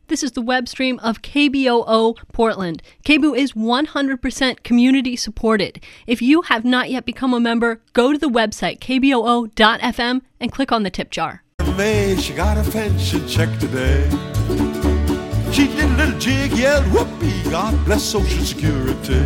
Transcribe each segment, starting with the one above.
This is the web stream of KBOO Portland. KBOO is 100% community supported. If you have not yet become a member, go to the website kboo.fm and click on the tip jar. She got a pension check today. She did a little jig, yelled whoopee, God bless Social Security.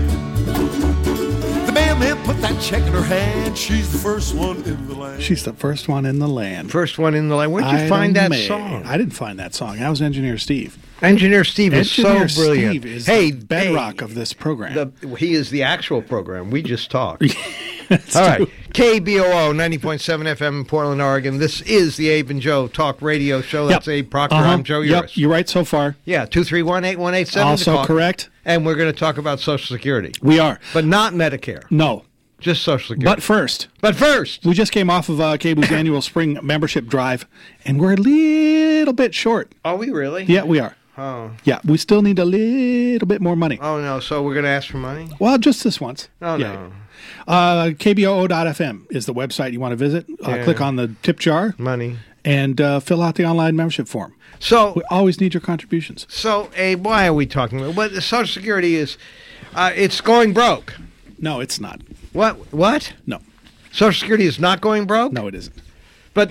The mailman put that check in her hand. She's the first one in the land. She's the first one in the land. First one in the land. Where'd you find that song? I didn't find that song. That was Engineer Steve. Engineer Steve is so brilliant. Steve is the bedrock of this program. He is the actual program. We just talk. All right. KBOO 90.7 FM in Portland, Oregon. This is the Abe and Joe Talk Radio Show. That's Abe Proctor. I'm Joe Uris. Yep, you're right so far. Yeah, 231-8187. Also correct. And we're going to talk about Social Security. We are. But not Medicare. No. Just Social Security. But first. We just came off of KBOO's annual spring membership drive, and we're a little bit short. Are we really? Yeah, we are. Oh. Yeah, we still need a little bit more money. Oh, no. So we're going to ask for money? Well, just this once. Oh, yeah. no. KBOO.fm is the website you want to visit. Click on the tip jar. Money. And fill out the online membership form. So we always need your contributions. So, Abe, why are we talking about? Well, the Social Security is, it's going broke. No, it's not. What? No. Social Security is not going broke? No, it isn't. But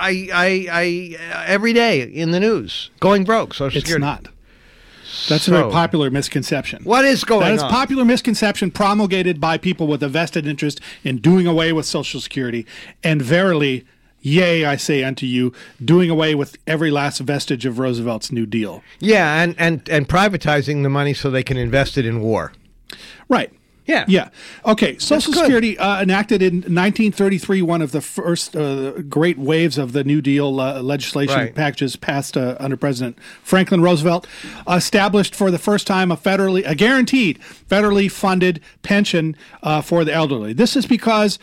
I every day in the news, going broke, Social Security. It's not. That's a very popular misconception. What is going on? That is a popular misconception promulgated by people with a vested interest in doing away with Social Security. And verily, yea, I say unto you, doing away with every last vestige of Roosevelt's New Deal. Yeah, and privatizing the money so they can invest it in war. Right. Yeah. Yeah. Okay. Social Security enacted in 1933, one of the first great waves of the New Deal legislation packages passed under President Franklin Roosevelt, established for the first time a guaranteed federally funded pension for the elderly. This is because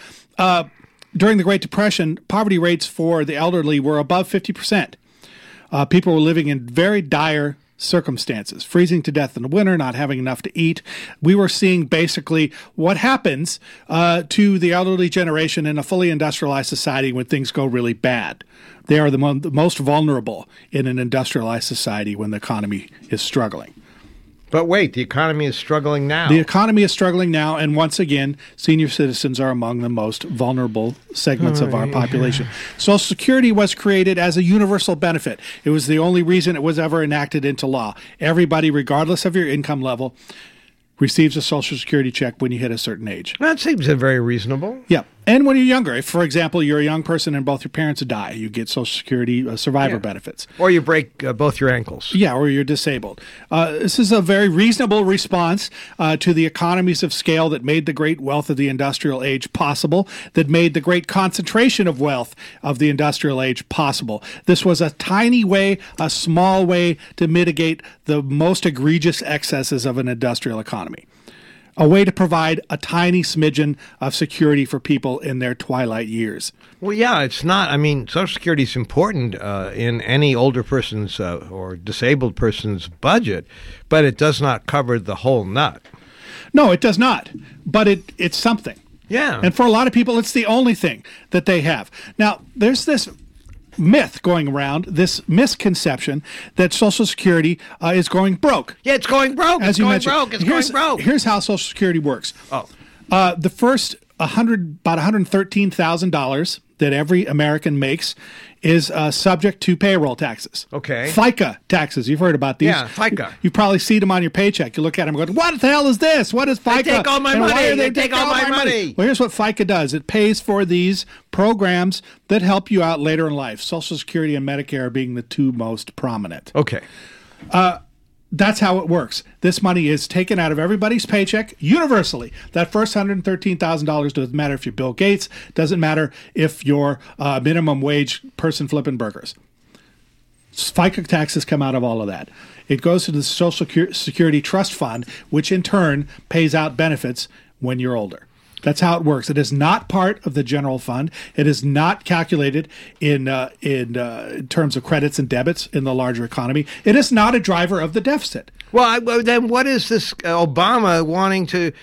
during the Great Depression, poverty rates for the elderly were above 50%. People were living in very dire circumstances, freezing to death in the winter, not having enough to eat. We were seeing basically what happens to the elderly generation in a fully industrialized society when things go really bad. They are the most vulnerable in an industrialized society when the economy is struggling. But wait, the economy is struggling now. The economy is struggling now, and once again, senior citizens are among the most vulnerable segments of our population. Social Security was created as a universal benefit. It was the only reason it was ever enacted into law. Everybody, regardless of your income level, receives a Social Security check when you hit a certain age. That seems very reasonable. Yeah. And when you're younger, if, for example, you're a young person and both your parents die, you get Social Security survivor benefits. Or you break both your ankles. Yeah, or you're disabled. This is a very reasonable response to the economies of scale that made the great wealth of the industrial age possible, that made the great concentration of wealth of the industrial age possible. This was a tiny way, a small way to mitigate the most egregious excesses of an industrial economy. A way to provide a tiny smidgen of security for people in their twilight years. Well, yeah, it's not. I mean, Social Security is important in any older person's or disabled person's budget, but it does not cover the whole nut. No, it does not. But it's something. Yeah. And for a lot of people, it's the only thing that they have. Now, there's this myth going around, this misconception that Social Security is going broke. Yeah, it's going broke. It's going broke. Here's how Social Security works. Oh. The first about $113,000 that every American makes is subject to payroll taxes. Okay. FICA taxes. You've heard about these. Yeah, FICA. You probably see them on your paycheck. You look at them and go, what the hell is this? What is FICA? They take all my money. They take all my money. Well, here's what FICA does. It pays for these programs that help you out later in life. Social Security and Medicare being the two most prominent. Okay. That's how it works. This money is taken out of everybody's paycheck universally. That first $113,000 doesn't matter if you're Bill Gates, doesn't matter if you're a minimum wage person flipping burgers. FICA taxes come out of all of that. It goes to the Social Security Trust Fund, which in turn pays out benefits when you're older. That's how it works. It is not part of the general fund. It is not calculated in terms of credits and debits in the larger economy. It is not a driver of the deficit. Well, then what is this Obama wanting to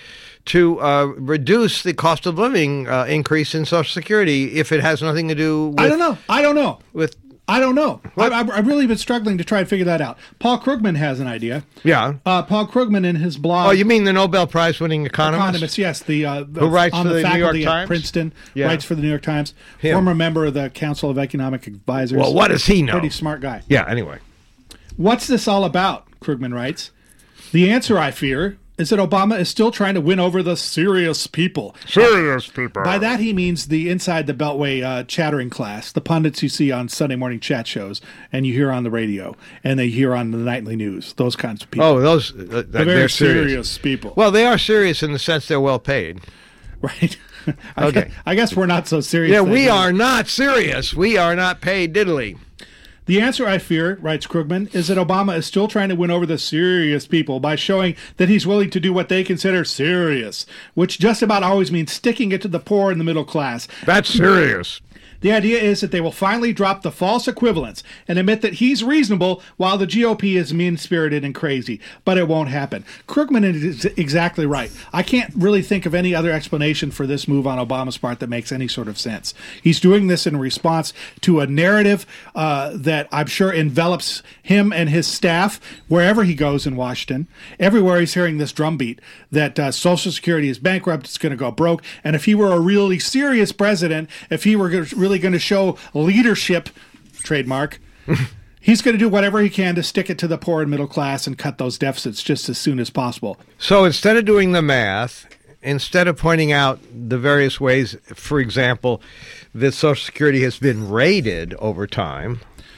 reduce the cost of living increase in Social Security if it has nothing to do with... I don't know. I don't know. I've really been struggling to try and figure that out. Paul Krugman has an idea. Yeah. Paul Krugman in his blog. Oh, you mean the Nobel Prize-winning economist? Economist, yes. Who writes for the New York Times? At Princeton, writes for the New York Times. Him. Former member of the Council of Economic Advisors. Well, what does he know? Pretty smart guy. Yeah, anyway. What's this all about, Krugman writes. The answer, I fear, is that Obama is still trying to win over the serious people. Serious people. By that he means the inside the Beltway chattering class, the pundits you see on Sunday morning chat shows and you hear on the radio and they hear on the nightly news, those kinds of people. Oh, those the very serious people. Well, they are serious in the sense they're well paid. Right. Okay. I guess we're not so serious. Yeah, we are not serious. We are not paid diddly. The answer, I fear, writes Krugman, is that Obama is still trying to win over the serious people by showing that he's willing to do what they consider serious, which just about always means sticking it to the poor and the middle class. That's serious. The idea is that they will finally drop the false equivalence and admit that he's reasonable while the GOP is mean-spirited and crazy. But it won't happen. Krugman is exactly right. I can't really think of any other explanation for this move on Obama's part that makes any sort of sense. He's doing this in response to a narrative that I'm sure envelops him and his staff wherever he goes in Washington. Everywhere he's hearing this drumbeat that Social Security is bankrupt, it's going to go broke, and if he were a really serious president, if he were really going to show leadership, trademark, he's going to do whatever he can to stick it to the poor and middle class and cut those deficits just as soon as possible. So instead of doing the math, instead of pointing out the various ways, for example, that Social Security has been raided over time.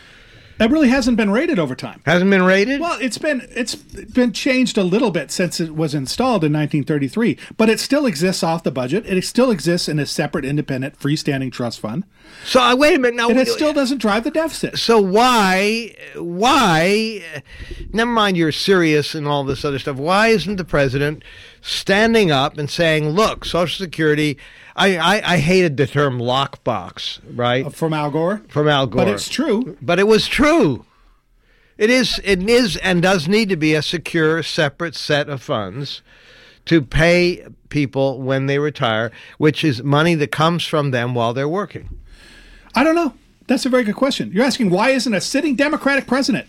It really hasn't been rated over time. Hasn't been rated? Well, it's been changed a little bit since it was installed in 1933, but it still exists off the budget. It still exists in a separate, independent, freestanding trust fund. So wait a minute now. And it still doesn't drive the deficit. So why? Never mind you're serious and all this other stuff. Why isn't the president standing up and saying, "Look, Social Security." I hated the term lockbox, right? From Al Gore? From Al Gore. But it's true. But it was true. It is and does need to be a secure, separate set of funds to pay people when they retire, which is money that comes from them while they're working. I don't know. That's a very good question. You're asking why isn't a sitting Democratic president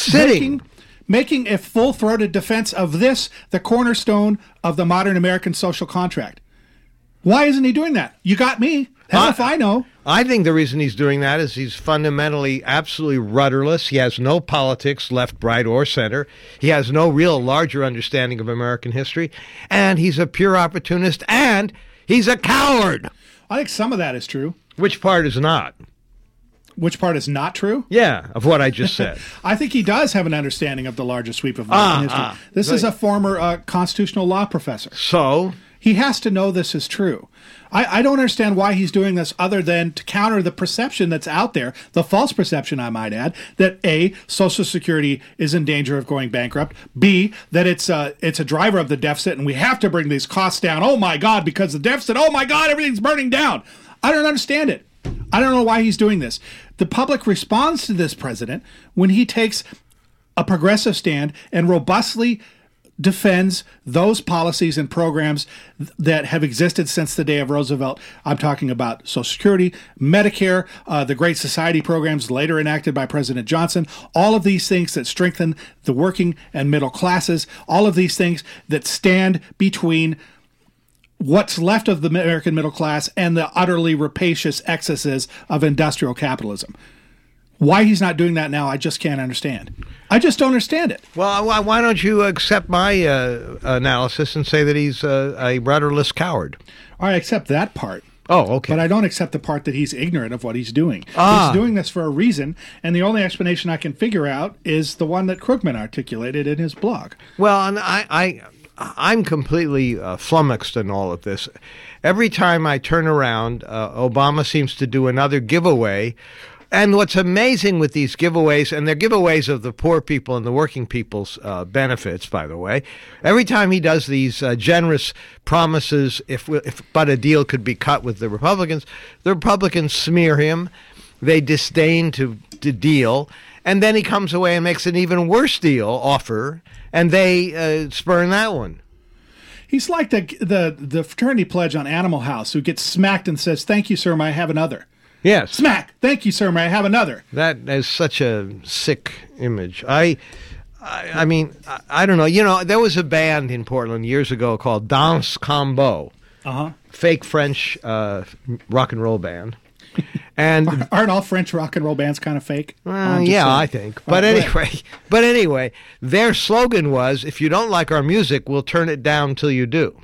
making a full-throated defense of this, the cornerstone of the modern American social contract? Why isn't he doing that? You got me. Hell if I know. I think the reason he's doing that is he's fundamentally absolutely rudderless. He has no politics, left, right, or center. He has no real larger understanding of American history. And he's a pure opportunist. And he's a coward. I think some of that is true. Which part is not? Which part is not true? Yeah, of what I just said. I think he does have an understanding of the larger sweep of American history. This is a former constitutional law professor. So? He has to know this is true. I don't understand why he's doing this other than to counter the perception that's out there, the false perception, I might add, that A, Social Security is in danger of going bankrupt, B, that it's a driver of the deficit and we have to bring these costs down. Oh, my God, because the deficit, oh, my God, everything's burning down. I don't understand it. I don't know why he's doing this. The public responds to this president when he takes a progressive stand and robustly defends those policies and programs that have existed since the day of Roosevelt. I'm talking about Social Security, Medicare, the Great Society programs later enacted by President Johnson, all of these things that strengthen the working and middle classes, all of these things that stand between what's left of the American middle class and the utterly rapacious excesses of industrial capitalism. Why he's not doing that now, I just can't understand. I just don't understand it. Well, why don't you accept my analysis and say that he's a rudderless coward? I accept that part. Oh, okay. But I don't accept the part that he's ignorant of what he's doing. He's doing this for a reason, and the only explanation I can figure out is the one that Krugman articulated in his blog. Well, and I'm completely flummoxed in all of this. Every time I turn around, Obama seems to do another giveaway. And what's amazing with these giveaways, and they're giveaways of the poor people and the working people's benefits, by the way, every time he does these generous promises, if but a deal could be cut with the Republicans smear him. They disdain to deal. And then he comes away and makes an even worse deal offer, and they spurn that one. He's like the fraternity pledge on Animal House who gets smacked and says, "Thank you, sir, I have another." Yes. Smack. Thank you, sir. May I have another? That is such a sick image. I mean, I don't know. You know, there was a band in Portland years ago called Danse Combo. Fake French rock and roll band. And aren't all French rock and roll bands kind of fake? I think. But anyway, their slogan was, if you don't like our music, we'll turn it down till you do.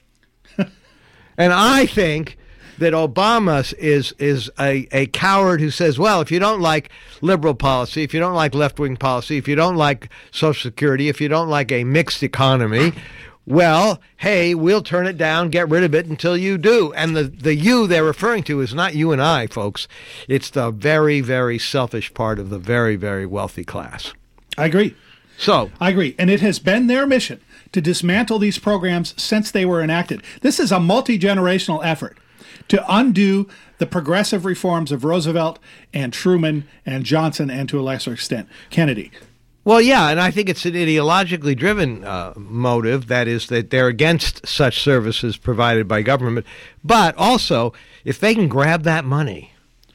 And I think that Obama is a coward who says, well, if you don't like liberal policy, if you don't like left-wing policy, if you don't like Social Security, if you don't like a mixed economy, well, hey, we'll turn it down, get rid of it until you do. And the you they're referring to is not you and I, folks. It's the very, very selfish part of the very, very wealthy class. I agree. I agree. And it has been their mission to dismantle these programs since they were enacted. This is a multi-generational effort to undo the progressive reforms of Roosevelt and Truman and Johnson and, to a lesser extent, Kennedy. Well, yeah, and I think it's an ideologically driven motive, that is, that they're against such services provided by government. But also, if they can grab that money,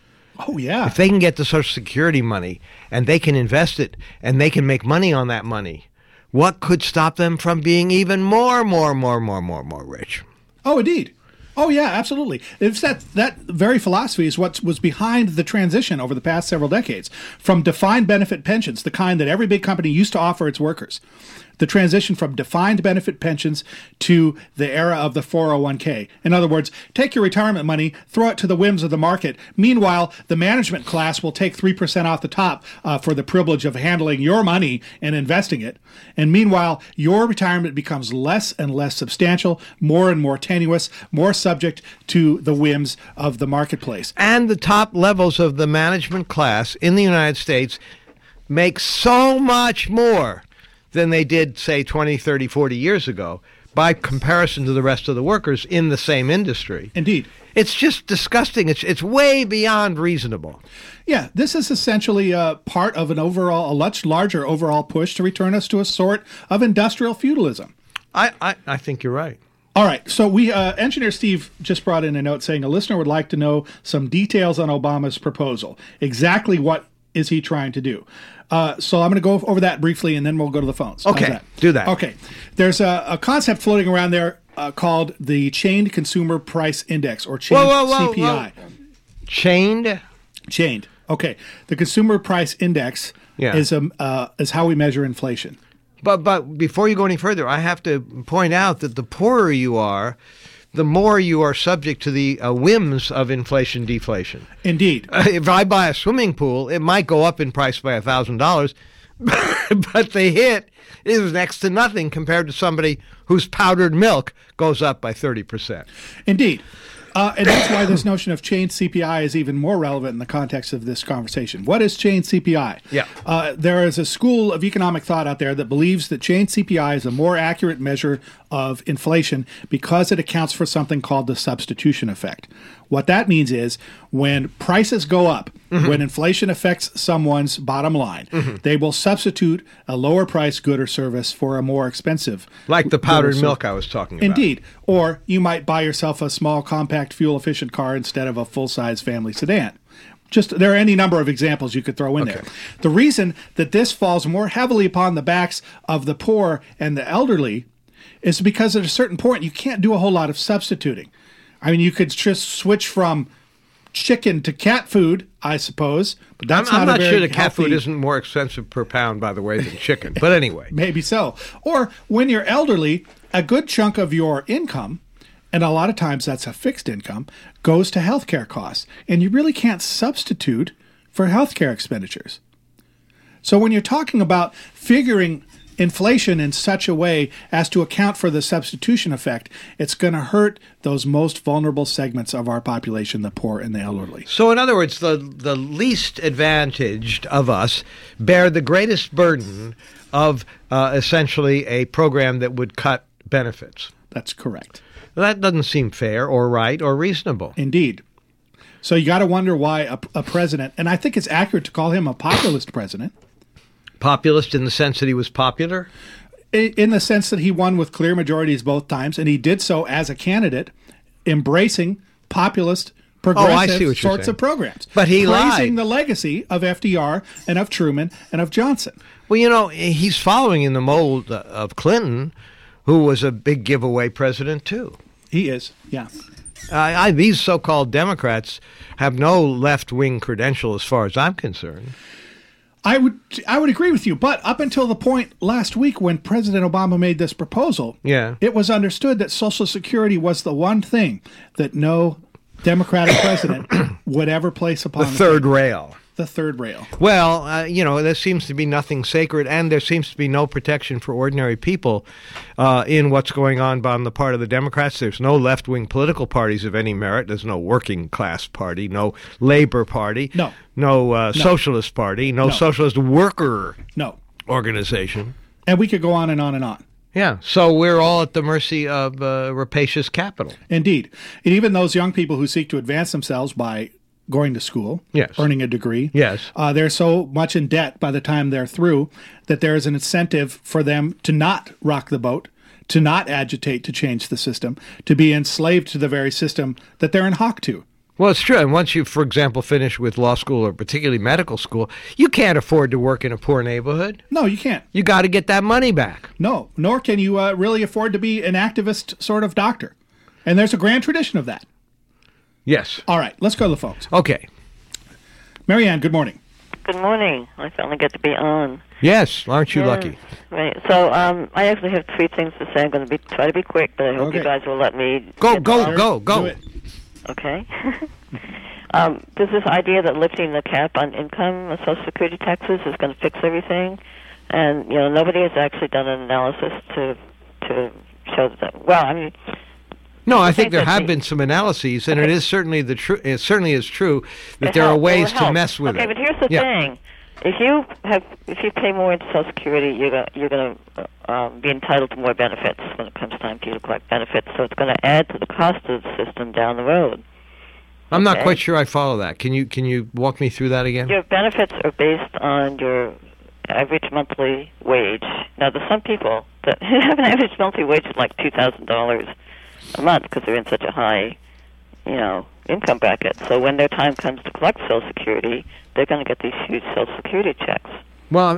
if they can get the Social Security money and they can invest it and they can make money on that money, what could stop them from being even more rich? Oh, indeed. Oh, yeah, absolutely. It's that very philosophy is what was behind the transition over the past several decades from defined benefit pensions, the kind that every big company used to offer its workers. The transition from defined benefit pensions to the era of the 401k. In other words, take your retirement money, throw it to the whims of the market. Meanwhile, the management class will take 3% off the top for the privilege of handling your money and investing it. And meanwhile, your retirement becomes less and less substantial, more and more tenuous, more subject to the whims of the marketplace. And the top levels of the management class in the United States make so much more than they did, say, 20, 30, 40 years ago, by comparison to the rest of the workers in the same industry. Indeed. It's just disgusting. It's way beyond reasonable. Yeah, this is essentially part of a much larger overall push to return us to a sort of industrial feudalism. I think you're right. All right, so Engineer Steve just brought in a note saying a listener would like to know some details on Obama's proposal. Exactly what is he trying to do? So I'm going to go over that briefly, and then we'll go to the phones. Okay, do that. Okay. There's a concept floating around there called the Chained Consumer Price Index, or chained CPI. Chained? Chained. Okay. The Consumer Price Index is how we measure inflation. But before you go any further, I have to point out that the poorer you are, the more you are subject to the whims of inflation deflation. Indeed. If I buy a swimming pool, it might go up in price by $1,000, but the hit is next to nothing compared to somebody whose powdered milk goes up by 30%. Indeed. And that's why this notion of chained CPI is even more relevant in the context of this conversation. What is chained CPI? Yeah. There is a school of economic thought out there that believes that chained CPI is a more accurate measure of inflation because it accounts for something called the substitution effect. What that means is when prices go up, when inflation affects someone's bottom line, they will substitute a lower price good or service for a more expensive. Like the powdered milk I was talking about. Indeed. Or you might buy yourself a small, compact, fuel-efficient car instead of a full-size family sedan. There are any number of examples you could throw in there. The reason that this falls more heavily upon the backs of the poor and the elderly is because at a certain point you can't do a whole lot of substituting. I mean, you could just switch from chicken to cat food, I suppose, but that's I'm not sure that cat food isn't more expensive per pound, by the way, than chicken. But anyway. Maybe so. Or when you're elderly, a good chunk of your income, and a lot of times that's a fixed income, goes to healthcare costs. And you really can't substitute for healthcare expenditures. So when you're talking about figuring inflation in such a way as to account for the substitution effect, it's going to hurt those most vulnerable segments of our population, the poor and the elderly. So in other words, the least advantaged of us bear the greatest burden of essentially a program that would cut benefits. That's correct. That doesn't seem fair or right or reasonable. Indeed. So you got to wonder why a president, and I think it's accurate to call him a populist president. Populist in the sense that he was popular? In the sense that he won with clear majorities both times, and he did so as a candidate, embracing populist progressive sorts of programs. But he praising lied. the legacy of FDR and of Truman and of Johnson. Well, he's following in the mold of Clinton, who was a big giveaway president, too. He is, yeah. These so-called Democrats have no left-wing credential as far as I'm concerned. I would agree with you, but up until the point last week when President Obama made this proposal, it was understood that Social Security was the one thing that no Democratic president would ever place upon the third rail. The third rail. Well, there seems to be nothing sacred, and there seems to be no protection for ordinary people in what's going on the part of the Democrats. There's no left-wing political parties of any merit. There's no working class party, no labor party, no socialist party, no socialist worker organization. And we could go on and on and on. Yeah, so we're all at the mercy of rapacious capital. Indeed. And even those young people who seek to advance themselves by going to school, earning a degree. They're so much in debt by the time they're through that there is an incentive for them to not rock the boat, to not agitate to change the system, to be enslaved to the very system that they're in hock to. Well, it's true. And once you, for example, finish with law school or particularly medical school, you can't afford to work in a poor neighborhood. No, you can't. You got to get that money back. No, nor can you really afford to be an activist sort of doctor. And there's a grand tradition of that. Yes. All right, let's go to the phones. Okay. Marianne, good morning. Good morning. I finally get to be on. Yes, aren't you lucky? Right. So I actually have 3 things to say. I'm going to try to be quick, but I hope you guys will let me. Go. Do it. Okay. There's this idea that lifting the cap on income and Social Security taxes is going to fix everything, and nobody has actually done an analysis to show that. Well, I mean. No, I think there have been some analyses, and it is certainly it certainly is true that there are ways to mess with it. Okay, but here's the thing: if you pay more into Social Security, you're going to be entitled to more benefits when it comes time for you to collect benefits. So it's going to add to the cost of the system down the road. I'm not quite sure I follow that. Can you walk me through that again? Your benefits are based on your average monthly wage. Now, there's some people that have an average monthly wage of like $2,000 a month because they're in such a high, income bracket. So when their time comes to collect Social Security, they're going to get these huge Social Security checks. Well,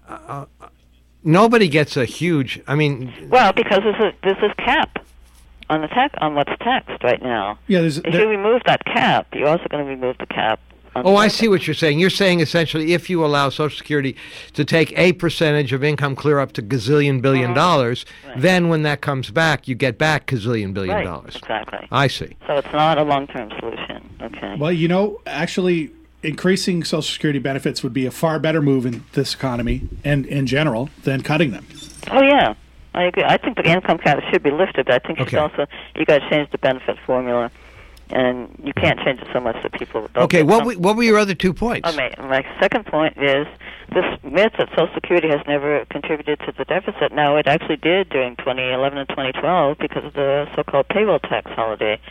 nobody gets a huge. Well, because there's this cap on on what's taxed right now. Yeah, if you remove that cap, you're also going to remove the cap. I see what you're saying. You're saying essentially if you allow Social Security to take a percentage of income clear up to gazillion billion dollars, then when that comes back, you get back gazillion billion dollars. Exactly. I see. So it's not a long-term solution. Okay. Well, actually, increasing Social Security benefits would be a far better move in this economy and in general than cutting them. Oh, yeah. I agree. I think the income cap should be lifted, but I think you got to change the benefit formula. And you can't change it so much that people don't. Okay, what were your other 2 points? Okay, my second point is this myth that Social Security has never contributed to the deficit. Now, it actually did during 2011 and 2012 because of the so-called payroll tax holiday.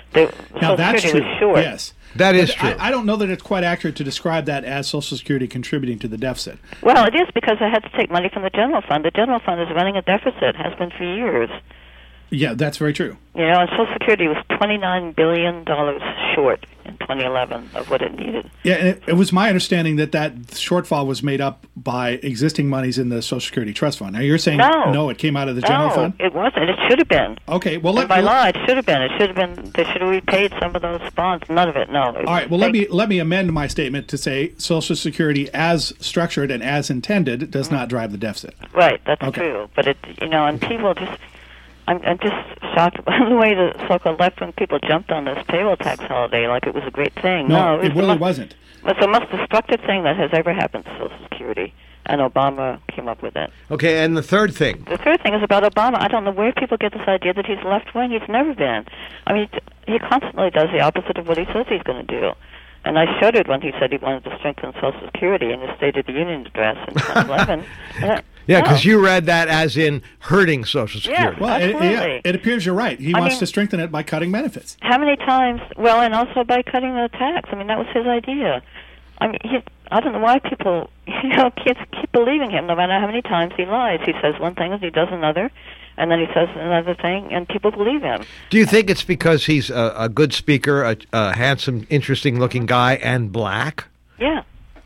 Now, that's true. Was short. Yes. That is true. I don't know that it's quite accurate to describe that as Social Security contributing to the deficit. Well, it is because I had to take money from the general fund. The general fund is running a deficit, has been for years. Yeah, that's very true. And Social Security was $29 billion short in 2011 of what it needed. Yeah, and it was my understanding that shortfall was made up by existing monies in the Social Security Trust Fund. Now, you're saying no, it came out of the general fund? No, it wasn't. It should have been. Okay, well, by law, it should have been. It should have been. They should have repaid some of those bonds. None of it, no. All right, well, let me amend my statement to say Social Security, as structured and as intended, does not drive the deficit. Right, that's true. But and people just... I'm just shocked by the way the so-called left-wing people jumped on this payroll tax holiday like it was a great thing. No, it really wasn't. It's the most destructive thing that has ever happened to Social Security, and Obama came up with it. Okay, and the third thing? The third thing is about Obama. I don't know where people get this idea that he's left-wing. He's never been. I mean, he constantly does the opposite of what he says he's going to do. And I shuddered when he said he wanted to strengthen Social Security in his State of the Union address in 2011. Yeah, because you read that as in hurting Social Security. Yeah, well, it appears you're right. He wants to strengthen it by cutting benefits. How many times? Well, and also by cutting the tax. I mean, that was his idea. I mean, I don't know why people, keep believing him, no matter how many times he lies. He says one thing and he does another, and then he says another thing, and people believe him. Do you think it's because he's a good speaker, a handsome, interesting-looking guy, and black? Yeah.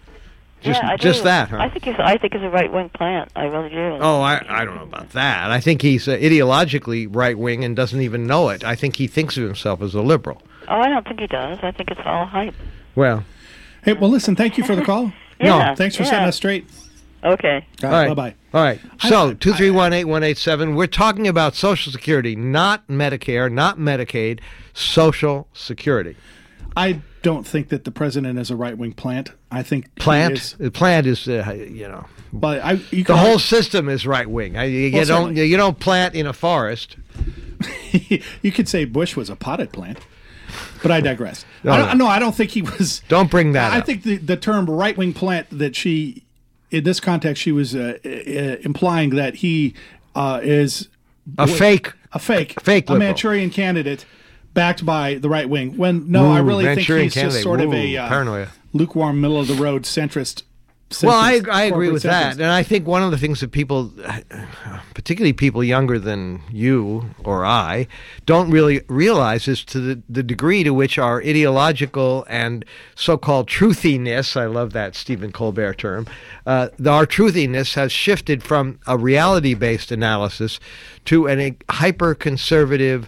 I do. That, huh? I think he's a right-wing plant. I really do. Oh, I don't know about that. I think he's ideologically right-wing and doesn't even know it. I think he thinks of himself as a liberal. Oh, I don't think he does. I think it's all hype. Well. Hey, well, listen, thank you for the call. No, thanks for setting us straight. Okay. All right. Bye-bye. All right. So, 231-8187, we're talking about Social Security, not Medicare, not Medicaid, Social Security. I don't think that the president is a right-wing plant. I think the plant is, you know. But the whole system is right-wing. You don't plant in a forest. You could say Bush was a potted plant. But I digress. No, I don't think he was. Don't bring that up. I think the term right-wing plant that she, in this context, she was implying that he is a fake liberal. Manchurian candidate backed by the right wing. I really think he's just sort of a paranoia, lukewarm, middle-of-the-road centrist. Well, I agree with that. And I think one of the things that people, particularly people younger than you or I, don't really realize is to the degree to which our ideological and so-called truthiness, I love that Stephen Colbert term, our truthiness has shifted from a reality-based analysis to a hyper-conservative,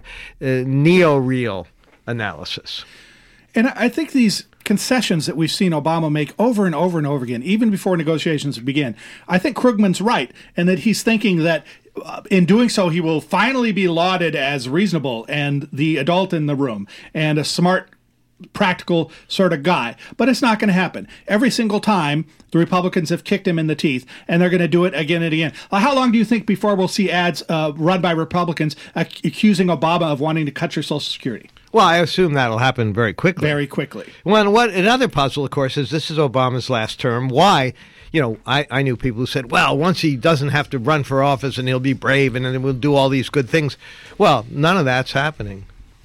neo-real analysis. And I think these concessions that we've seen Obama make over and over and over again, even before negotiations begin, I think Krugman's right, and that he's thinking that in doing so, he will finally be lauded as reasonable and the adult in the room and a smart, practical sort of guy. But it's not going to happen. Every single time, the Republicans have kicked him in the teeth, and they're going to do it again and again. How long do you think before we'll see ads run by Republicans accusing Obama of wanting to cut your Social Security? Well, I assume that'll happen very quickly. Very quickly. Well, another puzzle, of course, is this is Obama's last term. Why? You know, I knew people who said, well, once he doesn't have to run for office and he'll be brave and then we'll do all these good things. Well, none of that's happening.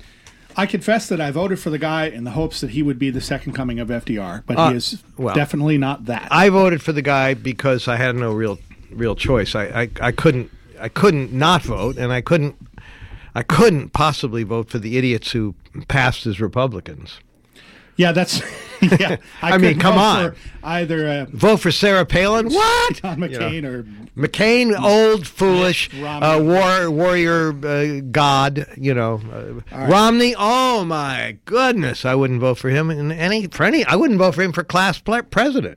I confess that I voted for the guy in the hopes that he would be the second coming of FDR, but he is definitely not that. I voted for the guy because I had no real choice. I couldn't not vote, and I couldn't possibly vote for the idiots who passed as Republicans. Yeah, that's. Yeah, I mean, come on. Either vote for Sarah Palin. What? John McCain or McCain, old foolish warrior god. You know, right. Romney. Oh my goodness, I wouldn't vote for him I wouldn't vote for him for class president.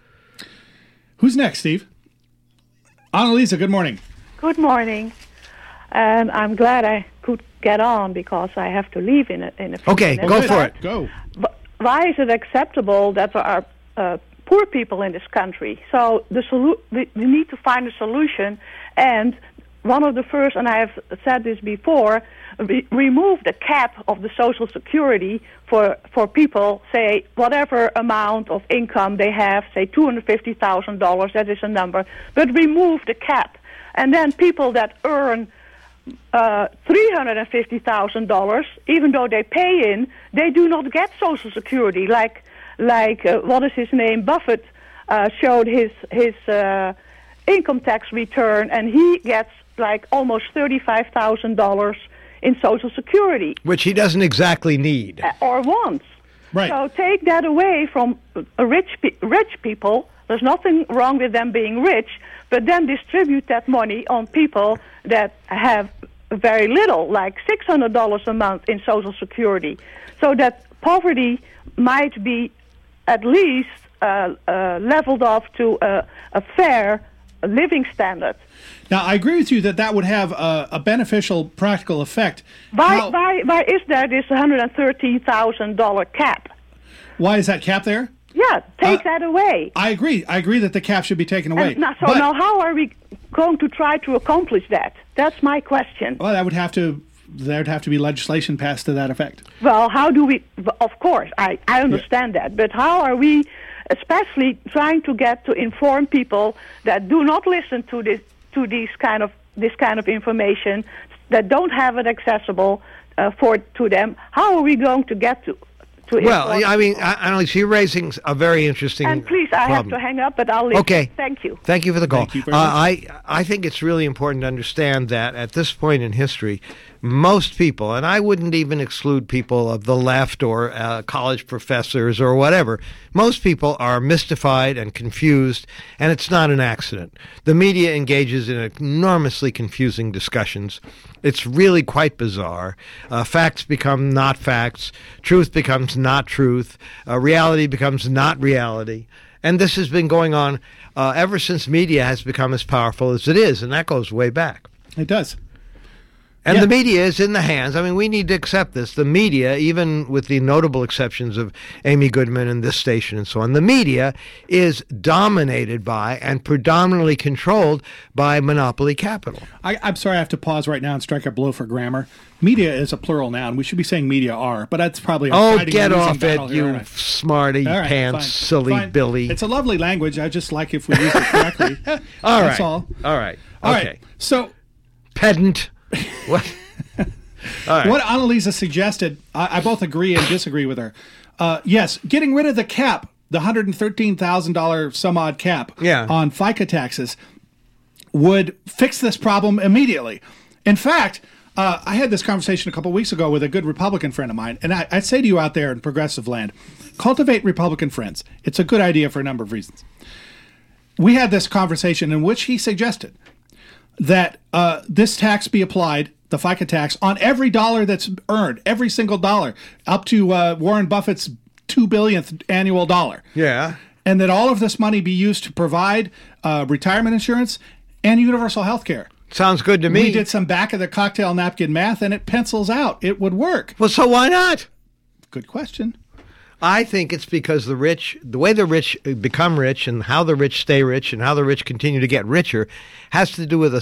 Who's next, Steve? Annalisa. Good morning. Good morning. And I'm glad I could get on because I have to leave in a few minutes. Go for it. Go. But why is it acceptable that there are poor people in this country? So we need to find a solution. And one of the first, and I have said this before, remove the cap of the Social Security for people, say, whatever amount of income they have, say $250,000, that is a number, but remove the cap. And then people that earn $350,000, even though they pay in, they do not get Social Security. Like what is his name? Buffett showed his income tax return, and he gets like almost $35,000 in Social Security, which he doesn't exactly need or wants. Right. So take that away from rich people. There's nothing wrong with them being rich, but then distribute that money on people that have very little, like $600 a month in Social Security, so that poverty might be at least leveled off to a fair living standard. Now, I agree with you that would have a beneficial, practical effect. Why is there this $113,000 cap? Why is that cap there? Yeah, take that away. I agree that the cap should be taken away. Now how are we going to try to accomplish that? That's my question. Well, there'd have to be legislation passed to that effect. Well, how do we? Of course, I understand that, but how are we, especially trying to get to inform people that do not listen to this kind of information, that don't have it accessible to them? How are we going to get Well, I mean, Annalise, you're raising a very interesting And please, I have problem. to hang up, but I'll leave. Okay. Thank you. Thank you for the call. Thank you very much. I think it's really important to understand that at this point in history, most people, and I wouldn't even exclude people of the left or college professors or whatever, most people are mystified and confused, and it's not an accident. The media engages in enormously confusing discussions. It's really quite bizarre. Facts become not facts. Truth becomes not truth. Reality becomes not reality. And this has been going on ever since media has become as powerful as it is, and that goes way back. It does. And Yeah. the media is in the hands. I mean, we need to accept this. The media, even with the notable exceptions of Amy Goodman and this station and so on, the media is dominated by and predominantly controlled by monopoly capital. I'm sorry, I have to pause right now and strike a blow for grammar. Media is a plural noun. We should be saying media are, but that's probably a Oh, fighting get and losing off battle it, here, you aren't I? smarty All right, pants, fine, silly fine. Billy. It's a lovely language. I just like if we use it correctly. All That's right. all. All right. All Okay. right. So Pedant. What? All right. what Annalisa suggested, I both agree and disagree with her. Yes, getting rid of the cap, the $113,000 some odd cap Yeah. on FICA taxes would fix this problem immediately. In fact, I had this conversation a couple weeks ago with a good Republican friend of mine, and I'd say to you out there in progressive land, cultivate Republican friends. It's a good idea for a number of reasons. We had this conversation in which he suggested that this tax be applied, the FICA tax, on every dollar that's earned, every single dollar, up to Warren Buffett's 2 billionth annual dollar. Yeah. And that all of this money be used to provide retirement insurance and universal health care. Sounds good to me. We did some back of the cocktail napkin math, and it pencils out. It would work. Well, so why not? Good question. I think it's because the way the rich become rich and how the rich stay rich and how the rich continue to get richer has to do with a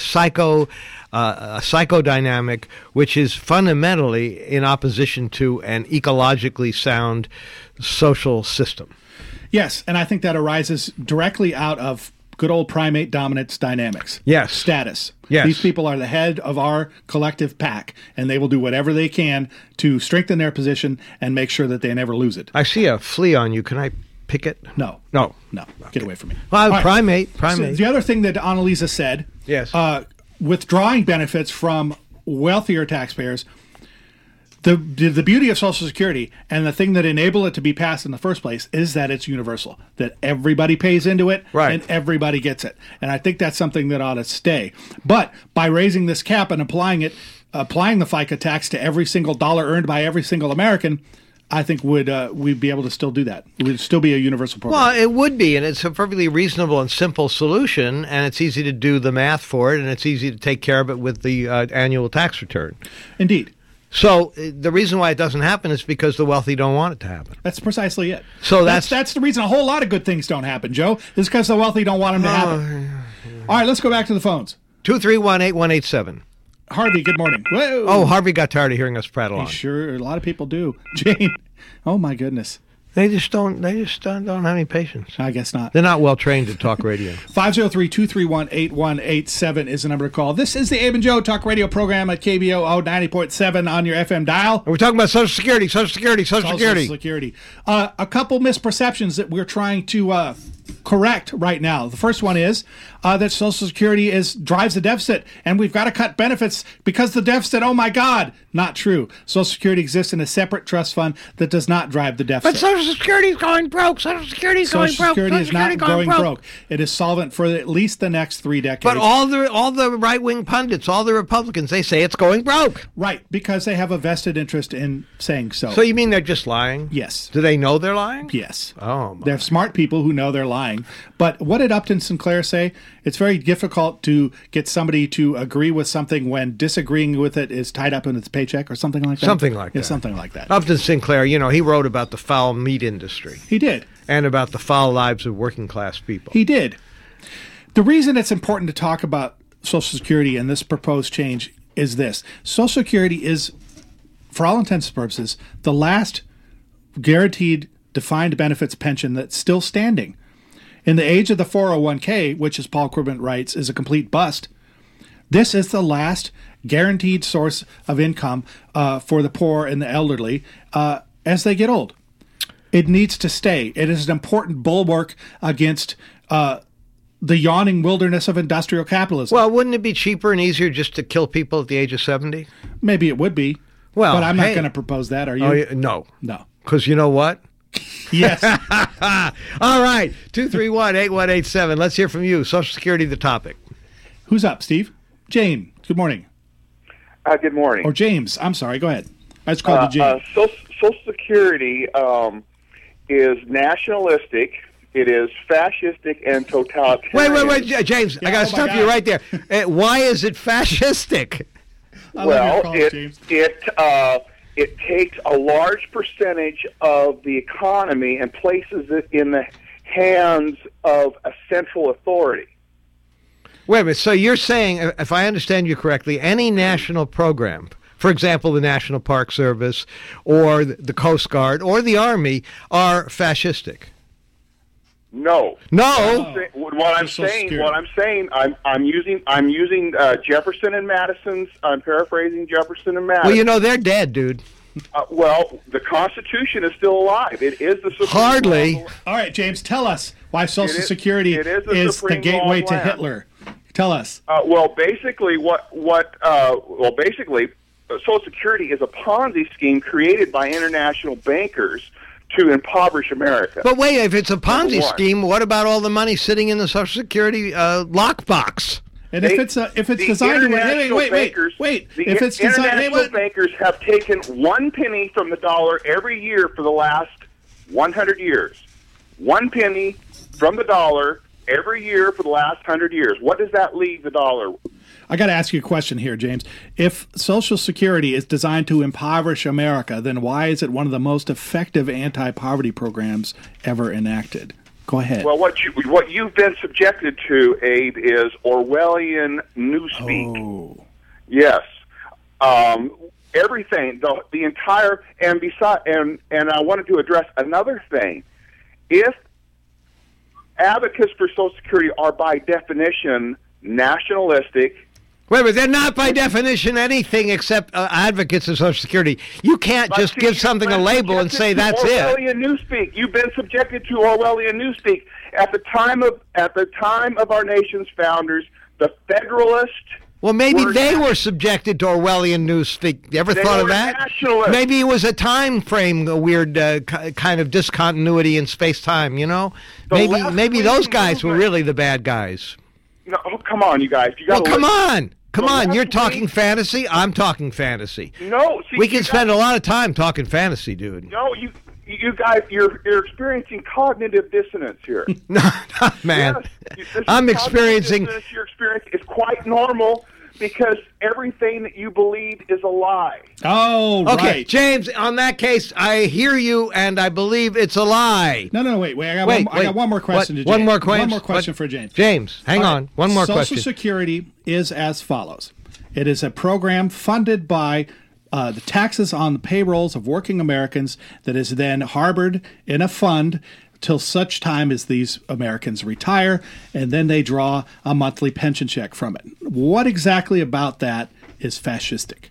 psychodynamic which is fundamentally in opposition to an ecologically sound social system. Yes, and I think that arises directly out of good old primate dominance dynamics. Yes. Status. Yes. These people are the head of our collective pack, and they will do whatever they can to strengthen their position and make sure that they never lose it. I see a flea on you. Can I pick it? No. No. No. Get away from me. Well, All right. primate. So the other thing that Annalisa said, Yes. withdrawing benefits from wealthier taxpayers, the beauty of Social Security and the thing that enabled it to be passed in the first place is that it's universal, that everybody pays into it Right. and everybody gets it. And I think that's something that ought to stay. But by raising this cap and applying the FICA tax to every single dollar earned by every single American, I think we'd be able to still do that. It would still be a universal program. Well, it would be, and it's a perfectly reasonable and simple solution, and it's easy to do the math for it, and it's easy to take care of it with the annual tax return. Indeed. So the reason why it doesn't happen is because the wealthy don't want it to happen. That's precisely it. So that's the reason a whole lot of good things don't happen, Joe, is because the wealthy don't want them to happen. All right, let's go back to the phones. 231-8187. Harvey, good morning. Whoa. Oh, Harvey got tired of hearing us prattle on. Sure, a lot of people do. Jane, oh my goodness. They just don't have any patience. I guess not. They're not well trained to talk radio. 503-231-8187 is the number to call. This is the Abe and Joe Talk Radio program at KBOO 90.7 on your FM dial. We're talking about Social Security, Social Security, Social Security. Social Security. A couple misperceptions that we're trying to correct right now. The first one is that Social Security drives the deficit, and we've got to cut benefits because the deficit. Oh my God, not true. Social Security exists in a separate trust fund that does not drive the deficit. But Social Security is going broke. Social Security is going Social broke. Security is not going going broke. It is solvent for at least the next 3 decades. But all the right wing pundits, all the Republicans, they say it's going broke. Right, because they have a vested interest in saying so. So you mean they're just lying? Yes. Do they know they're lying? Yes. Oh, my. They're smart people who know they're lying. But what did Upton Sinclair say? It's very difficult to get somebody to agree with something when disagreeing with it is tied up in its paycheck or something like that. Something like Yeah, that. something like that. Upton Sinclair, he wrote about the foul meat industry He did. and about the foul lives of working class people. He did. The reason it's important to talk about Social Security and this proposed change is this. Social Security is, for all intents and purposes, the last guaranteed defined benefits pension that's still standing. In the age of the 401k, which, as Paul Krugman writes, is a complete bust, this is the last guaranteed source of income for the poor and the elderly as they get old. It needs to stay. It is an important bulwark against the yawning wilderness of industrial capitalism. Well, wouldn't it be cheaper and easier just to kill people at the age of 70? Maybe it would be. Well, but I'm not going to propose that, are you? Oh, no. No. Because you know what? Yes. All right. 231-8187. Let's hear from you. Social Security, the topic. Who's up, Steve? Jane. Good morning. Good morning. Or James. I'm sorry. Go ahead. I just called you James. Social Security is nationalistic. It is fascistic and totalitarian. Wait, James. I got to stop you right there. Why is it fascistic? It takes a large percentage of the economy and places it in the hands of a central authority. Wait a minute. So you're saying, if I understand you correctly, any national program, for example, the National Park Service or the Coast Guard or the Army, are fascistic? No. What I'm saying, I'm using Jefferson and Madison's. I'm paraphrasing Jefferson and Madison. Well, you know, they're dead, dude. Well, the Constitution is still alive. It is the Supreme Hardly. Law. All right, James, tell us why Social Security is the gateway to Hitler. Tell us. Basically, Social Security is a Ponzi scheme created by international bankers to impoverish America. But wait, if it's a Ponzi scheme, what about all the money sitting in the Social Security lockbox? And if it's designed to if it's designed, international bankers have taken 1 penny from the dollar every year for the last 100 years. 1 penny from the dollar every year for the last 100 years. What does that leave the dollar? I got to ask you a question here, James. If Social Security is designed to impoverish America, then why is it one of the most effective anti-poverty programs ever enacted? Go ahead. Well, what you've been subjected to, Abe, is Orwellian newspeak. Oh. Yes. Everything, the entire, and I wanted to address another thing. If advocates for Social Security are by definition nationalistic. Wait, but they're not by definition anything except advocates of Social Security. You can't just give something a label and say that's Orwellian newspeak. You've been subjected to Orwellian newspeak. At the time of our nation's founders, the Federalist. Well, maybe they were subjected to Orwellian newspeak. You ever thought of that? Nationalists. Maybe it was a time frame, a weird kind of discontinuity in space-time, you know? Maybe those guys were really the bad guys. No, come on, you guys. Come on. You're talking fantasy. I'm talking fantasy. No. See, we can spend a lot of time talking fantasy, dude. No, you guys, you're experiencing cognitive dissonance here. No, man. Yes, I'm experiencing. Your experience is quite normal because everything that you believe is a lie. Oh, okay, right. James. On that case, I hear you, and I believe it's a lie. No, wait. I got one more question to James. One more question. One more question for James. James, hang on. One more question. Social Security is as follows. It is a program funded by the taxes on the payrolls of working Americans that is then harbored in a fund till such time as these Americans retire, and then they draw a monthly pension check from it. What exactly about that is fascistic?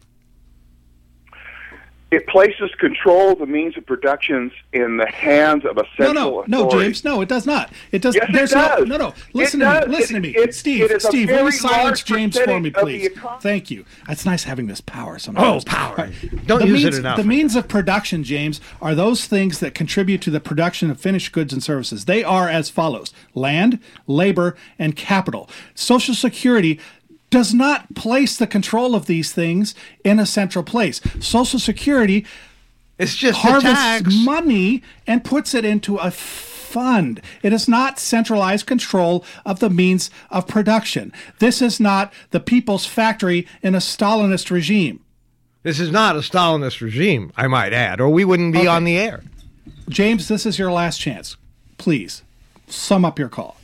It places control of the means of productions in the hands of a central authority. No, James, no, it does not. It does. Yes, it does. No. Listen to me. Steve, will you silence James for me, please? Thank you. It's nice having this power sometimes. Oh, power. Don't use it enough. The means of production, James, are those things that contribute to the production of finished goods and services. They are as follows: land, labor, and capital. Social Security does not place the control of these things in a central place. Social Security harvests money and puts it into a fund. It is not centralized control of the means of production. This is not the people's factory in a Stalinist regime. This is not a Stalinist regime, I might add, or we wouldn't be on the air. James, this is your last chance. Please, sum up your call.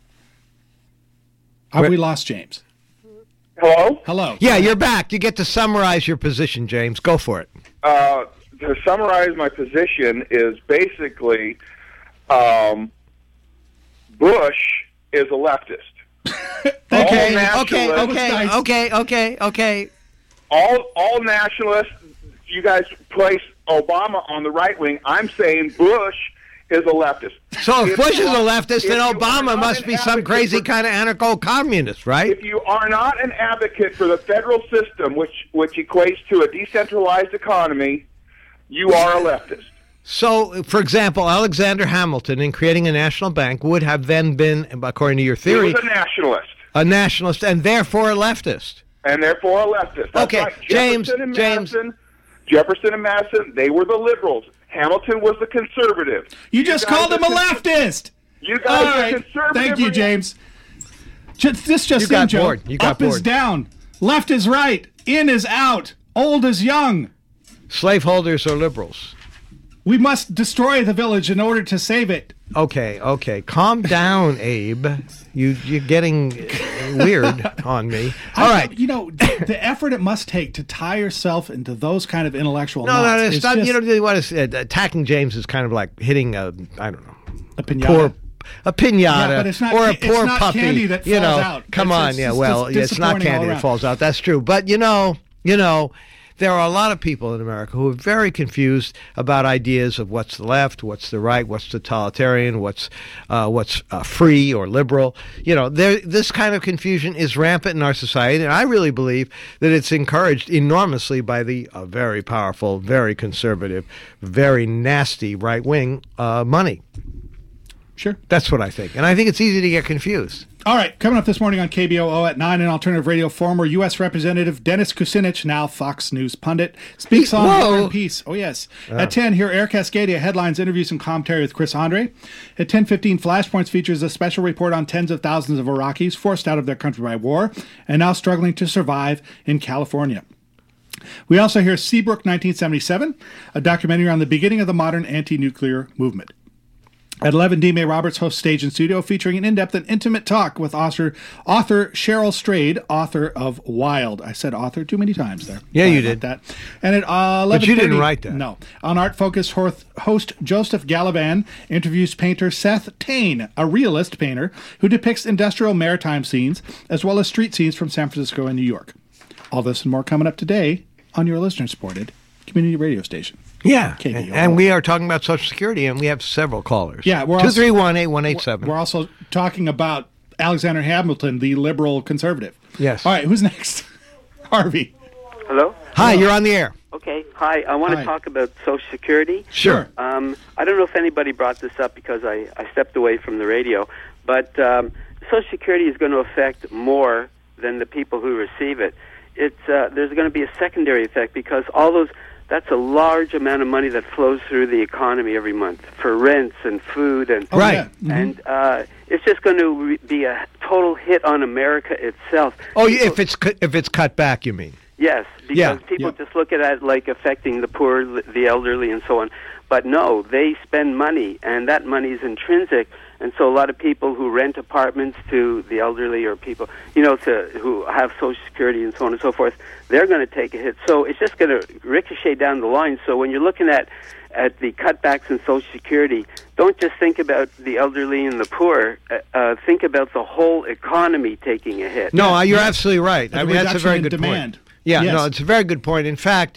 Have we lost James? Hello. Yeah, you're back. You get to summarize your position, James. Go for it. To summarize my position is basically Bush is a leftist. Okay. All nationalists, you guys place Obama on the right wing. I'm saying Bush is a leftist. So if Bush is a leftist, then Obama must be some crazy kind of anarcho-communist, right? If you are not an advocate for the federal system, which equates to a decentralized economy, you are a leftist. So, for example, Alexander Hamilton, in creating a national bank, would have then been, according to your theory, He was a nationalist. A nationalist, and therefore a leftist. And therefore a leftist. That's okay, right. James, Jefferson and Madison, they were the liberals. Hamilton was the conservative. You just called him a leftist. You guys are conservative. Thank you, James. This just you in, got Joe. bored. You got Up bored. is down. Left is right. In is out. Old is young. Slaveholders are liberals. We must destroy the village in order to save it. Okay. Calm down, Abe. You're getting weird on me. All right. You know, the effort it must take to tie yourself into those kind of intellectual knots. No, it's not. You don't really want to. Attacking James is kind of like hitting a pinata. A pinata, yeah, but it's not, or a it's poor not puppy. Candy that falls out. Come on, it's not candy that falls out. That's true. But you know, there are a lot of people in America who are very confused about ideas of what's the left, what's the right, what's totalitarian, what's free or liberal. You know, this kind of confusion is rampant in our society, and I really believe that it's encouraged enormously by the very powerful, very conservative, very nasty right-wing money. Sure. That's what I think. And I think it's easy to get confused. All right. Coming up this morning on KBOO at 9 in Alternative Radio, former U.S. Representative Dennis Kucinich, now Fox News pundit, speaks on War and Peace. Oh, yes. At 10, hear Air Cascadia headlines, interviews, and commentary with Chris Andre. At 10:15, Flashpoints features a special report on tens of thousands of Iraqis forced out of their country by war and now struggling to survive in California. We also hear Seabrook 1977, a documentary on the beginning of the modern anti-nuclear movement. At 11, D. May Roberts hosts Stage and Studio, featuring an in-depth and intimate talk with author Cheryl Strayed, author of Wild. I said author too many times there. Yeah, you did. That. And at 11:30, but you didn't write that. No. On Art Focus, host Joseph Galavan interviews painter Seth Tain, a realist painter who depicts industrial maritime scenes as well as street scenes from San Francisco and New York. All this and more coming up today on your listener-supported community radio station. Yeah, and we are talking about Social Security, and we have several callers. Yeah, we're 231-8187. We're also talking about Alexander Hamilton, the liberal conservative. Yes. All right, who's next? Harvey. Hello? Hi, you're on the air. Okay, hi. I want to talk about Social Security. Sure. I don't know if anybody brought this up because I stepped away from the radio, but Social Security is going to affect more than the people who receive it. There's going to be a secondary effect because that's a large amount of money that flows through the economy every month for rents and food and right. And it's just going to be a total hit on America itself. Oh, if it's cut back, you mean? Yes, because people just look at it like affecting the poor, the elderly, and so on. But no, they spend money, and that money is intrinsic. And so a lot of people who rent apartments to the elderly or people, who have Social Security and so on and so forth, they're going to take a hit. So it's just going to ricochet down the line. So when you're looking at the cutbacks in Social Security, don't just think about the elderly and the poor. Think about the whole economy taking a hit. No, you're absolutely right. I mean, that's a very good demand. point. Yeah, no, it's a very good point. In fact,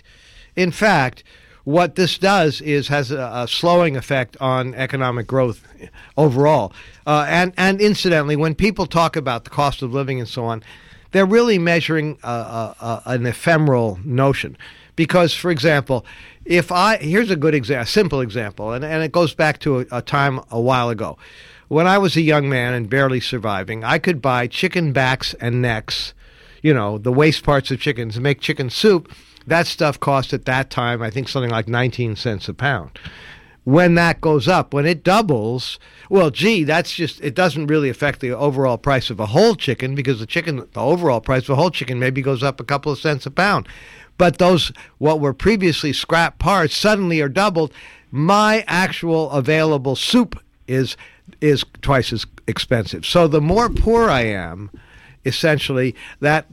what this does is has a slowing effect on economic growth overall. And incidentally, when people talk about the cost of living and so on, they're really measuring an ephemeral notion. Because, for example, here's a good example, a simple example, and it goes back to a time a while ago. When I was a young man and barely surviving, I could buy chicken backs and necks, the waste parts of chickens, and make chicken soup. That stuff cost at that time, I think, something like 19 cents a pound. When that goes up, when it doubles, it doesn't really affect the overall price of a whole chicken because the overall price of a whole chicken maybe goes up a couple of cents a pound. But what were previously scrap parts suddenly are doubled. My actual available soup is twice as expensive. So the more poor I am, essentially, that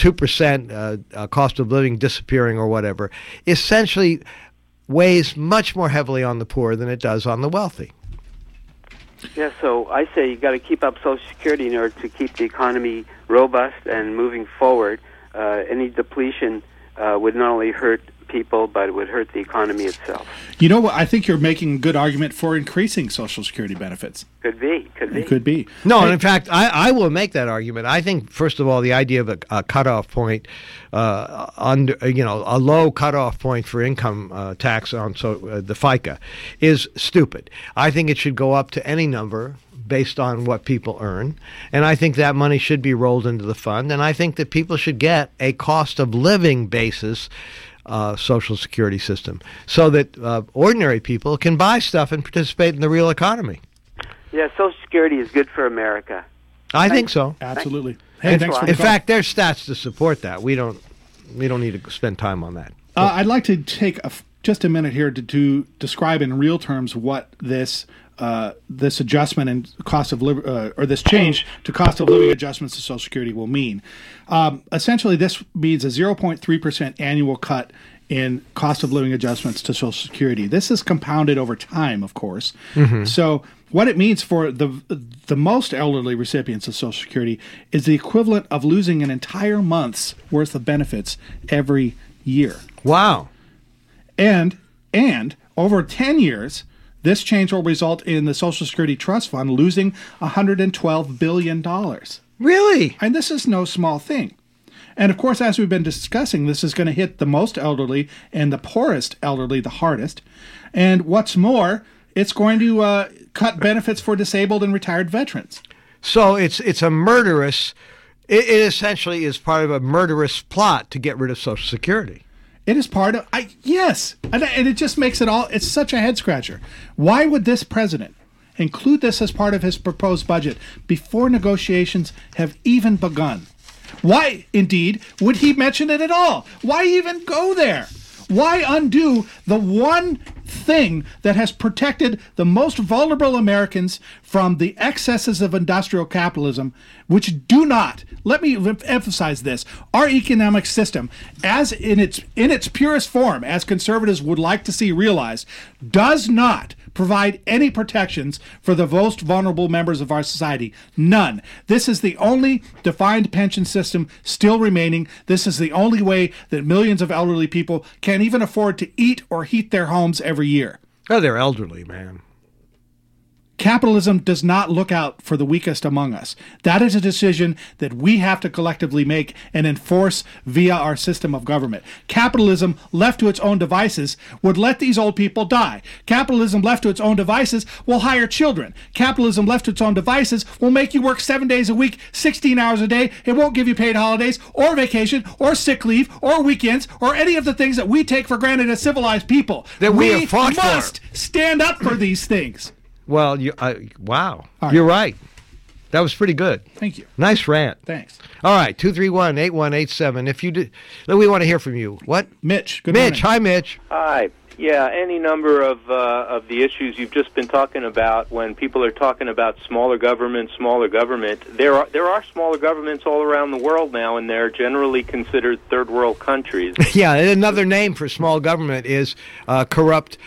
2% cost of living disappearing or whatever, essentially weighs much more heavily on the poor than it does on the wealthy. Yeah, so I say you got to keep up Social Security in order to keep the economy robust and moving forward. Any depletion would not only hurt people, but it would hurt the economy itself. You know what? I think you're making a good argument for increasing Social Security benefits. Could be. It could be. No, and in fact, I will make that argument. I think, first of all, the idea of a cutoff point, a low cutoff point for income tax on the FICA is stupid. I think it should go up to any number based on what people earn, and I think that money should be rolled into the fund, and I think that people should get a cost of living basis Social Security system so that ordinary people can buy stuff and participate in the real economy. Yeah, Social Security is good for America. I think so. Absolutely. Hey, thanks for the In call. fact, there's stats to support that. We don't need to spend time on that. I'd like to take just a minute here to describe in real terms what this adjustment and cost of or this change to cost of living adjustments to Social Security will mean. Essentially, this means a 0.3% annual cut in cost of living adjustments to Social Security. This is compounded over time, of course. Mm-hmm. So what it means for the most elderly recipients of Social Security is the equivalent of losing an entire month's worth of benefits every year. Wow. And over 10 years, this change will result in the Social Security Trust Fund losing $112 billion. Really? And this is no small thing. And of course, as we've been discussing, this is going to hit the most elderly and the poorest elderly the hardest. And what's more, it's going to cut benefits for disabled and retired veterans. So it's a murderous, it essentially is part of a murderous plot to get rid of Social Security. It is part of, yes. And it just makes it all, it's such a head scratcher. Why would this president include this as part of his proposed budget before negotiations have even begun? Why, indeed, would he mention it at all? Why even go there? Why undo the one thing that has protected the most vulnerable Americans from the excesses of industrial capitalism, which do not, let me emphasize this, our economic system, as in its purest form, as conservatives would like to see realized, does not provide any protections for the most vulnerable members of our society. None. This is the only defined pension system still remaining. This is the only way that millions of elderly people can even afford to eat or heat their homes every year. Oh, they're elderly, man. Capitalism does not look out for the weakest among us. That is a decision that we have to collectively make and enforce via our system of government. Capitalism, left to its own devices, would let these old people die. Capitalism, left to its own devices, will hire children. Capitalism, left to its own devices, will make you work 7 days a week, 16 hours a day. It won't give you paid holidays or vacation or sick leave or weekends or any of the things that we take for granted as civilized people. That we have fought for. We must stand up for these things. Well, wow. Right. You're right. That was pretty good. Thank you. Nice rant. Thanks. All right, 231-8187. If you do, we want to hear from you. What? Mitch. Good Mitch. morning. Hi, Mitch. Hi. Yeah, any number of the issues you've just been talking about. When people are talking about smaller government, there are smaller governments all around the world now, and they're generally considered third world countries. Yeah, another name for small government is corrupt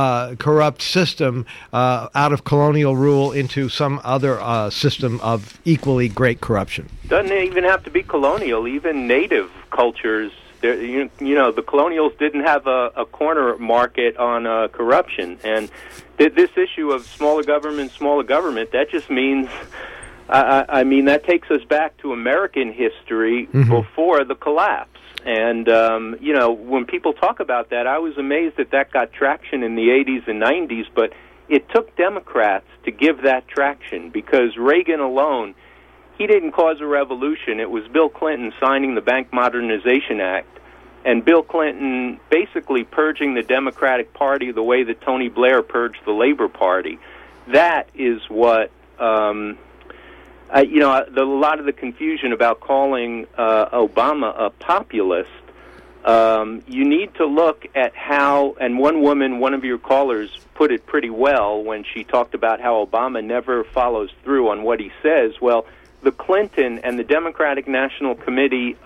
system out of colonial rule into some other system of equally great corruption. Doesn't even have to be colonial. Even native cultures. You know, the colonials didn't have a corner market on corruption, and this issue of smaller government, that just means, I mean, that takes us back to American history before the collapse. And, you know, when people talk about that, I was amazed that got traction in the 80s and 90s, but it took Democrats to give that traction, because Reagan alone, he didn't cause a revolution. It was Bill Clinton signing the Bank Modernization Act, and Bill Clinton basically purging the Democratic Party the way that Tony Blair purged the Labor Party. That is what, you know, a lot of the confusion about calling Obama a populist, you need to look at how, and one of your callers put it pretty well when she talked about how Obama never follows through on what he says. Well, the Clinton and the Democratic National Committee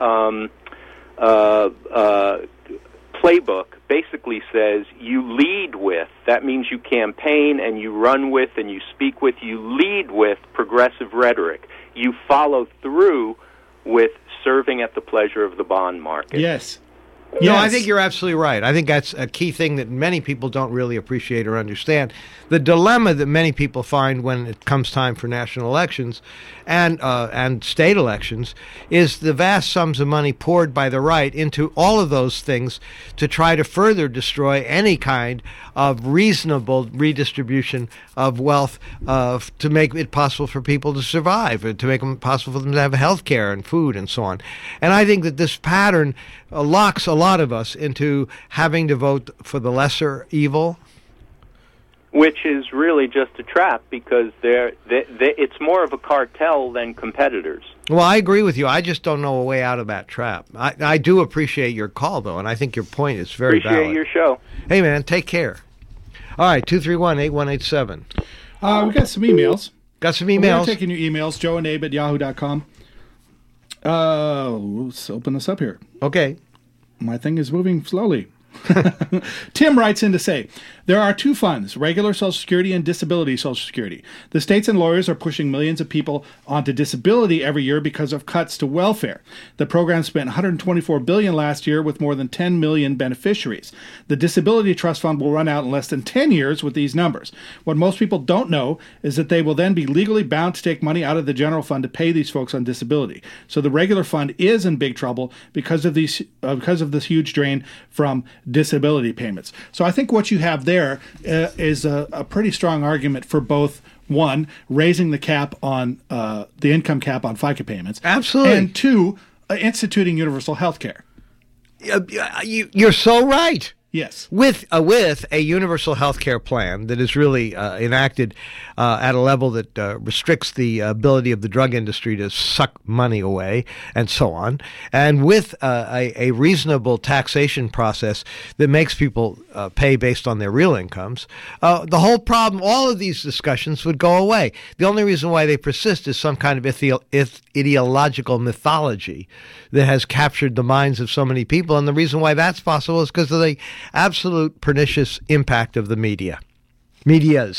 playbook basically says you lead with, that means you campaign and you run with and you speak with, you lead with progressive rhetoric. You follow through with serving at the pleasure of the bond market. Yes. Yes. No, I think you're absolutely right. I think that's a key thing that many people don't really appreciate or understand. The dilemma that many people find when it comes time for national elections and state elections is the vast sums of money poured by the right into all of those things to try to further destroy any kind of reasonable redistribution of wealth to make it possible for people to survive, to make it possible for them to have health care and food and so on. And I think that this pattern locks a lot of us into having to vote for the lesser evil. Which is really just a trap because it's more of a cartel than competitors. Well, I agree with you. I just don't know a way out of that trap. I do appreciate your call, though, and I think your point is very valid. Appreciate your show. Hey, man, take care. All right, 231-8187. We got some emails. Got some emails. We're taking your emails, joeandabe@yahoo.com. Let's open this up here. Okay. My thing is moving slowly. Tim writes in to say, there are two funds, regular Social Security and disability Social Security. The states and lawyers are pushing millions of people onto disability every year because of cuts to welfare. The program spent $124 billion last year with more than 10 million beneficiaries. The Disability Trust Fund will run out in less than 10 years with these numbers. What most people don't know is that they will then be legally bound to take money out of the general fund to pay these folks on disability. So the regular fund is in big trouble because of this huge drain from disability payments. So I think what you have there is a pretty strong argument for both, one, raising the cap on the income cap on FICA payments. Absolutely. And two, instituting universal health care. You're so right. Yes. With a universal health care plan that is really enacted at a level that restricts the ability of the drug industry to suck money away and so on, and with a reasonable taxation process that makes people pay based on their real incomes, the whole problem, all of these discussions would go away. The only reason why they persist is some kind of ideological mythology that has captured the minds of so many people, and the reason why that's possible is because of the absolute pernicious impact of the media. Media.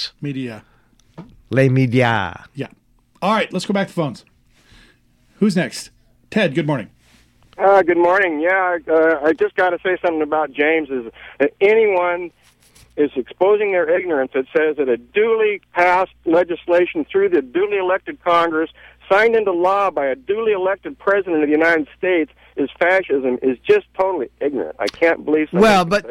Les médias. Yeah. All right, let's go back to phones. Who's next? Ted, good morning. Good morning. Yeah, I just got to say something about James. Is that anyone is exposing their ignorance that says that a duly passed legislation through the duly elected Congress, signed into law by a duly elected president of the United States, is fascism, is just totally ignorant. I can't believe Well, but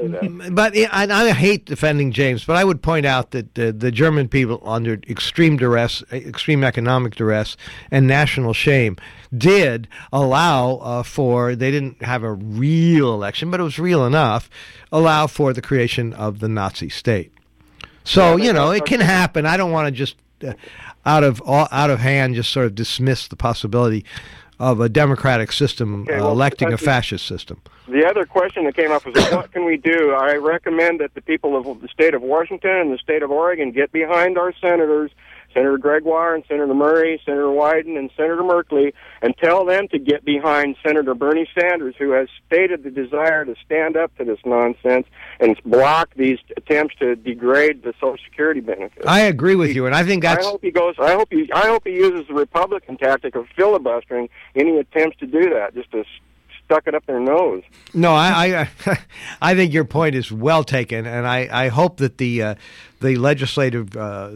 I hate defending James, but I would point out that the German people, under extreme duress, extreme economic duress, and national shame, did allow they didn't have a real election, but it was real enough, allow for the creation of the Nazi state. So, it can happen. I don't want to just, out of hand, just sort of dismiss the possibility of a democratic system electing a fascist system. The other question that came up was, what can we do? I recommend that the people of the state of Washington and the state of Oregon get behind our senators, Senator Gregoire and Senator Murray, Senator Wyden and Senator Merkley, and tell them to get behind Senator Bernie Sanders, who has stated the desire to stand up to this nonsense and block these attempts to degrade the Social Security benefits. I agree with you, and I think that's. I hope he uses the Republican tactic of filibustering any attempts to do that, just to stuck it up their nose. No, I think your point is well taken, and I hope that the legislators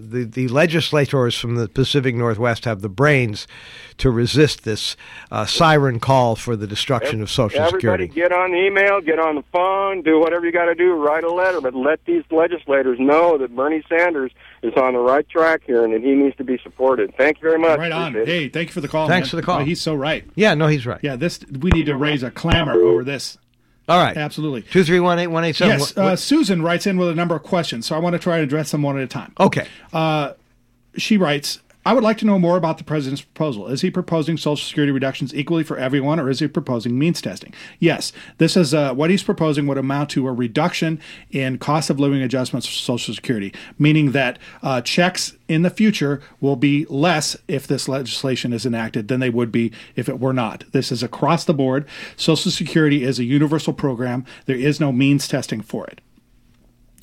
from the Pacific Northwest have the brains to resist this siren call for the destruction of Social Security. Everybody get on the email, get on the phone, do whatever you got to do, write a letter, but let these legislators know that Bernie Sanders is on the right track here and that he needs to be supported. Thank you very much. Right on. Hey, thank you for the call. Thanks for the call. He's so right. Yeah, no, he's right. Yeah, we need to raise a clamor over this. All right. Absolutely. 231-8187. Yes. Susan writes in with a number of questions, so I want to try to address them one at a time. Okay. She writes, I would like to know more about the president's proposal. Is he proposing Social Security reductions equally for everyone, or is he proposing means testing? Yes, this is what he's proposing would amount to a reduction in cost of living adjustments for Social Security, meaning that checks in the future will be less if this legislation is enacted than they would be if it were not. This is across the board. Social Security is a universal program. There is no means testing for it.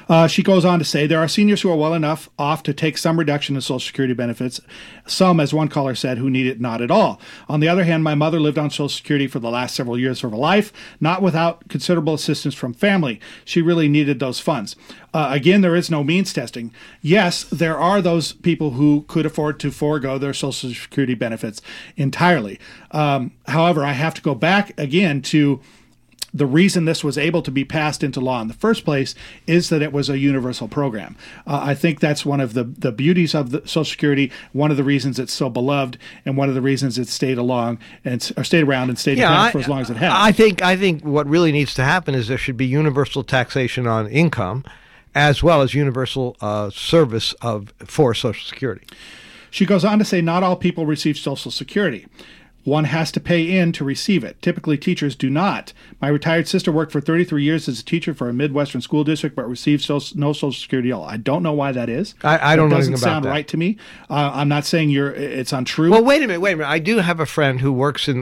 She goes on to say, there are seniors who are well enough off to take some reduction in Social Security benefits. Some, as one caller said, who need it not at all. On the other hand, my mother lived on Social Security for the last several years of her life, not without considerable assistance from family. She really needed those funds. Again, there is no means testing. Yes, there are those people who could afford to forego their Social Security benefits entirely. However, I have to go back again to the reason this was able to be passed into law in the first place is that it was a universal program. I think that's one of the beauties of the Social Security, one of the reasons it's so beloved, and one of the reasons it's stayed around and stayed around for as long as it has. I think what really needs to happen is there should be universal taxation on income, as well as universal service for Social Security. She goes on to say, not all people receive Social Security. One has to pay in to receive it. Typically, teachers do not. My retired sister worked for 33 years as a teacher for a Midwestern school district, but received no Social Security at all. I don't know why that is. I don't know anything about that. It doesn't sound right to me. I'm not saying it's untrue. Well, wait a minute. I do have a friend who works in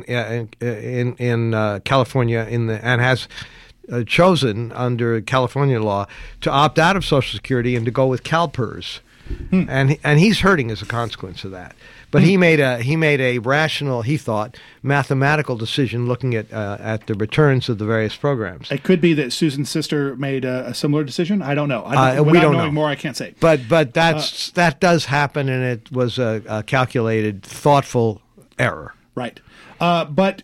California and has chosen under California law to opt out of Social Security and to go with CalPERS, and he's hurting as a consequence of that. But he made a rational, he thought, mathematical decision looking at the returns of the various programs. It could be that Susan's sister made a similar decision. I don't know. We don't know more. I can't say. But that does happen, and it was a calculated, thoughtful error. Right. But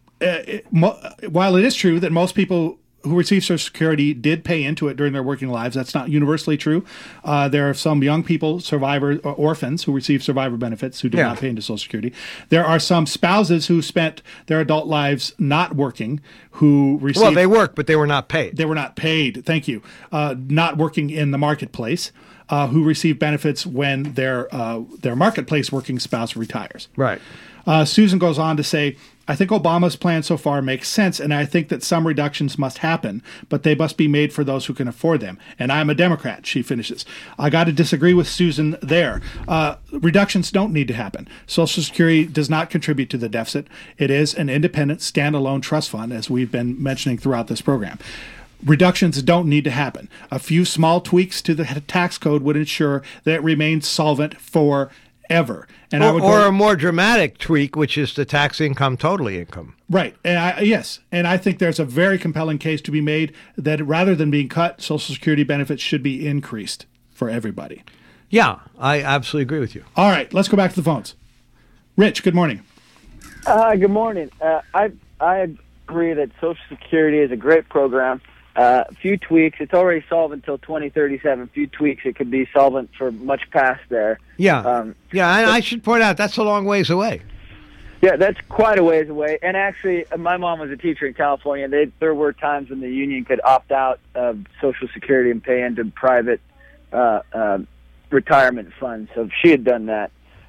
while it is true that most people who receive Social Security did pay into it during their working lives, that's not universally true. There are some young people, orphans, who receive survivor benefits who do not pay into Social Security. There are some spouses who spent their adult lives not working who received... Well, they worked, but they were not paid. They were not paid, thank you. Not working in the marketplace, who receive benefits when their marketplace working spouse retires. Right. Susan goes on to say, I think Obama's plan so far makes sense, and I think that some reductions must happen, but they must be made for those who can afford them. And I'm a Democrat, she finishes. I got to disagree with Susan there. Reductions don't need to happen. Social Security does not contribute to the deficit. It is an independent, standalone trust fund, as we've been mentioning throughout this program. Reductions don't need to happen. A few small tweaks to the tax code would ensure that it remains solvent forever. And a more dramatic tweak, which is to tax income, totally income. Right. And I think there's a very compelling case to be made that rather than being cut, Social Security benefits should be increased for everybody. Yeah, I absolutely agree with you. All right, let's go back to the phones. Rich, good morning. Good morning. I agree that Social Security is a great program. A few tweaks. It's already solvent until 2037. A few tweaks, it could be solvent for much past there. Yeah. I should point out that's a long ways away. Yeah, that's quite a ways away. And actually, my mom was a teacher in California. There were times when the union could opt out of Social Security and pay into private retirement funds. So she had done that.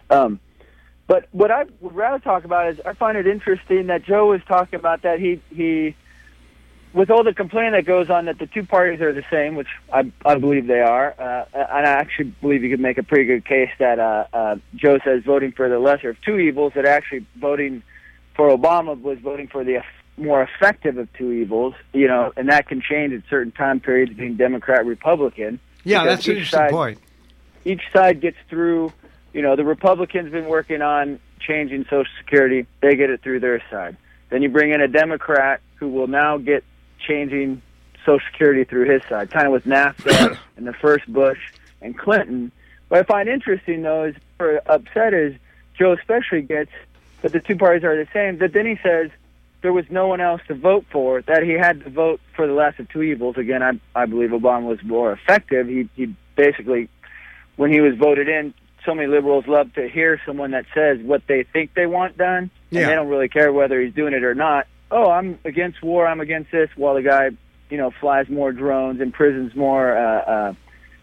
But what I would rather talk about is I find it interesting that Joe was talking about that he with all the complaining that goes on that the two parties are the same, which I believe they are, and I actually believe you could make a pretty good case that Joe says voting for the lesser of two evils, that actually voting for Obama was voting for the more effective of two evils, and that can change at certain time periods being Democrat, Republican. Yeah, that's an interesting point. Each side gets through, the Republicans been working on changing Social Security, they get it through their side. Then you bring in a Democrat who will now get changing Social Security through his side, kind of with NAFTA and the first Bush and Clinton. What I find interesting, though, is or upset is Joe especially gets that the two parties are the same, but then he says there was no one else to vote for, that he had to vote for the last of two evils. Again, I believe Obama was more effective. He basically, when he was voted in, so many liberals love to hear someone that says what they think they want done, and they don't really care whether he's doing it or not. Oh, I'm against war, I'm against this, while the guy, flies more drones, imprisons more,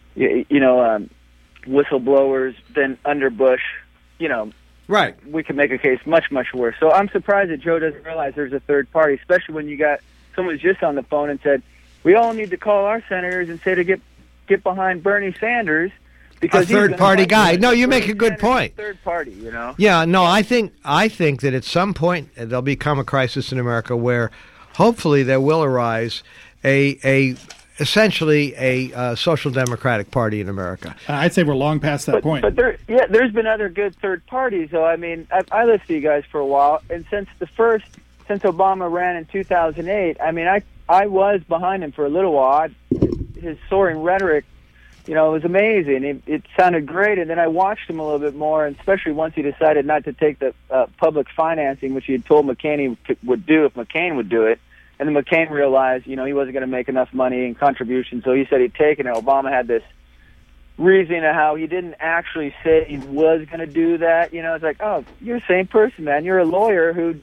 whistleblowers than under Bush, Right. We can make a case much, much worse. So I'm surprised that Joe doesn't realize there's a third party, especially when you got someone who's just on the phone and said, we all need to call our senators and say to get behind Bernie Sanders, because a third-party guy. No, you make a good point. Third party, Yeah, no, I think that at some point there'll become a crisis in America where hopefully there will arise a essentially a social democratic party in America. I'd say we're long past that point. But there's been other good third parties, though. I mean, I listened to you guys for a while, and since Obama ran in 2008, I mean, I was behind him for a little while. His soaring rhetoric, it was amazing. It sounded great, and then I watched him a little bit more, and especially once he decided not to take the public financing, which he had told McCain he would do if McCain would do it. And then McCain realized, he wasn't going to make enough money in contributions, so he said he'd take it. And Obama had this reasoning of how he didn't actually say he was going to do that. It's like, oh, you're the same person, man. You're a lawyer who's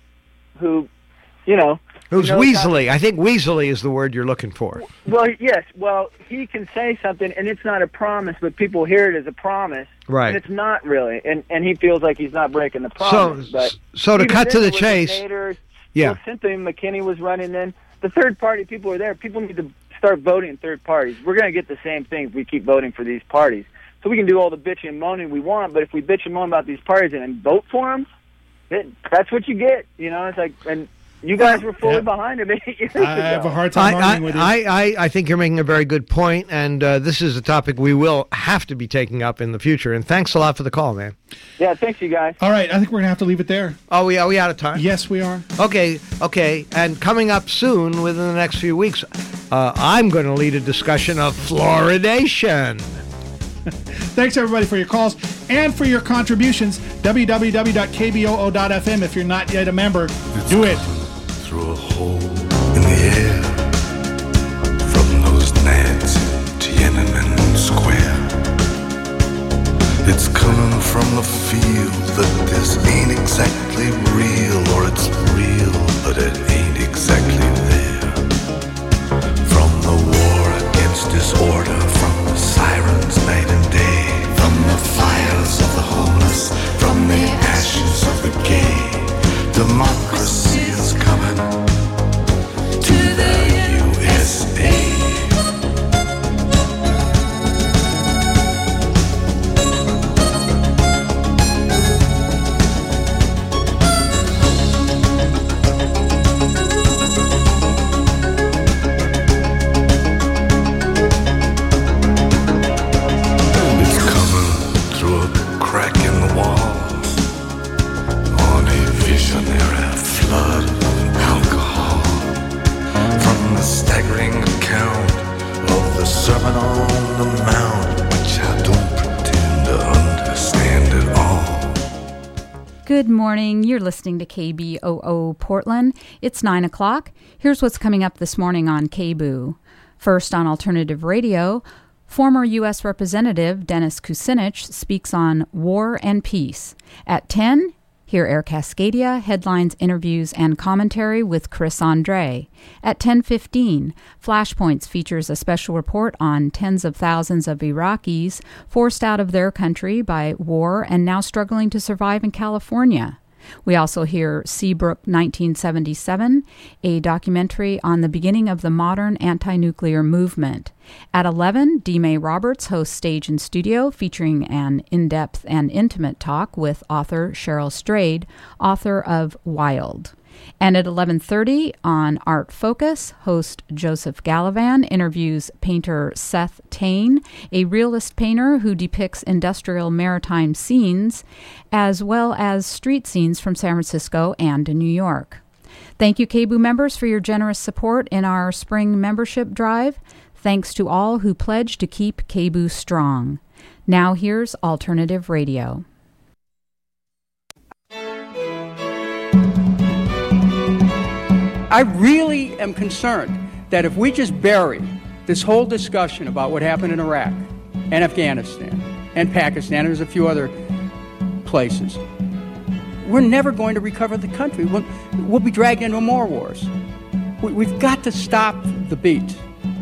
weaselly. I think weaselly is the word you're looking for. Well, yes. Well, he can say something, and it's not a promise, but people hear it as a promise. Right. And it's not really. And he feels like he's not breaking the promise. So to cut to the chase... Yeah. Cynthia McKinney was running then. The third party people are there. People need to start voting in third parties. We're going to get the same thing if we keep voting for these parties. So we can do all the bitching and moaning we want, but if we bitch and moan about these parties and then vote for them, that's what you get. It's like, and you guys were fully behind him 8 years ago. I have a hard time arguing with you. I think you're making a very good point, and this is a topic we will have to be taking up in the future. And thanks a lot for the call, man. Yeah, thanks, you guys. All right, I think we're going to have to leave it there. Are we out of time? Yes, we are. Okay. And coming up soon, within the next few weeks, I'm going to lead a discussion of fluoridation. Thanks, everybody, for your calls and for your contributions. www.kboo.fm. If you're not yet a member, do it. Through a hole in the air, from those nads to Tiananmen Square. It's coming from the feel that this ain't exactly real, or it's real, but it ain't exactly there. From the war against disorder, from the sirens night and day, from the fires of the homeless, from the ashes of the gay, democracy is coming to the USA. Good morning. You're listening to KBOO Portland. It's 9 o'clock. Here's what's coming up this morning on KBOO. First on Alternative Radio, former U.S. Representative Dennis Kucinich speaks on war and peace. At 10, hear Air Cascadia, headlines, interviews, and commentary with Chris Andre. At 10:15, Flashpoints features a special report on tens of thousands of Iraqis forced out of their country by war and now struggling to survive in California. We also hear Seabrook 1977, a documentary on the beginning of the modern anti-nuclear movement. At 11, D. May Roberts hosts Stage and Studio, featuring an in-depth and intimate talk with author Cheryl Strayed, author of Wild. And at 11:30 on Art Focus, host Joseph Gallivan interviews painter Seth Tain, a realist painter who depicts industrial maritime scenes, as well as street scenes from San Francisco and New York. Thank you, KBOO members, for your generous support in our spring membership drive. Thanks to all who pledge to keep KBOO strong. Now here's Alternative Radio. I really am concerned that if we just bury this whole discussion about what happened in Iraq and Afghanistan and Pakistan, and there's a few other places, we're never going to recover the country. We'll be dragged into more wars. We've got to stop the beat.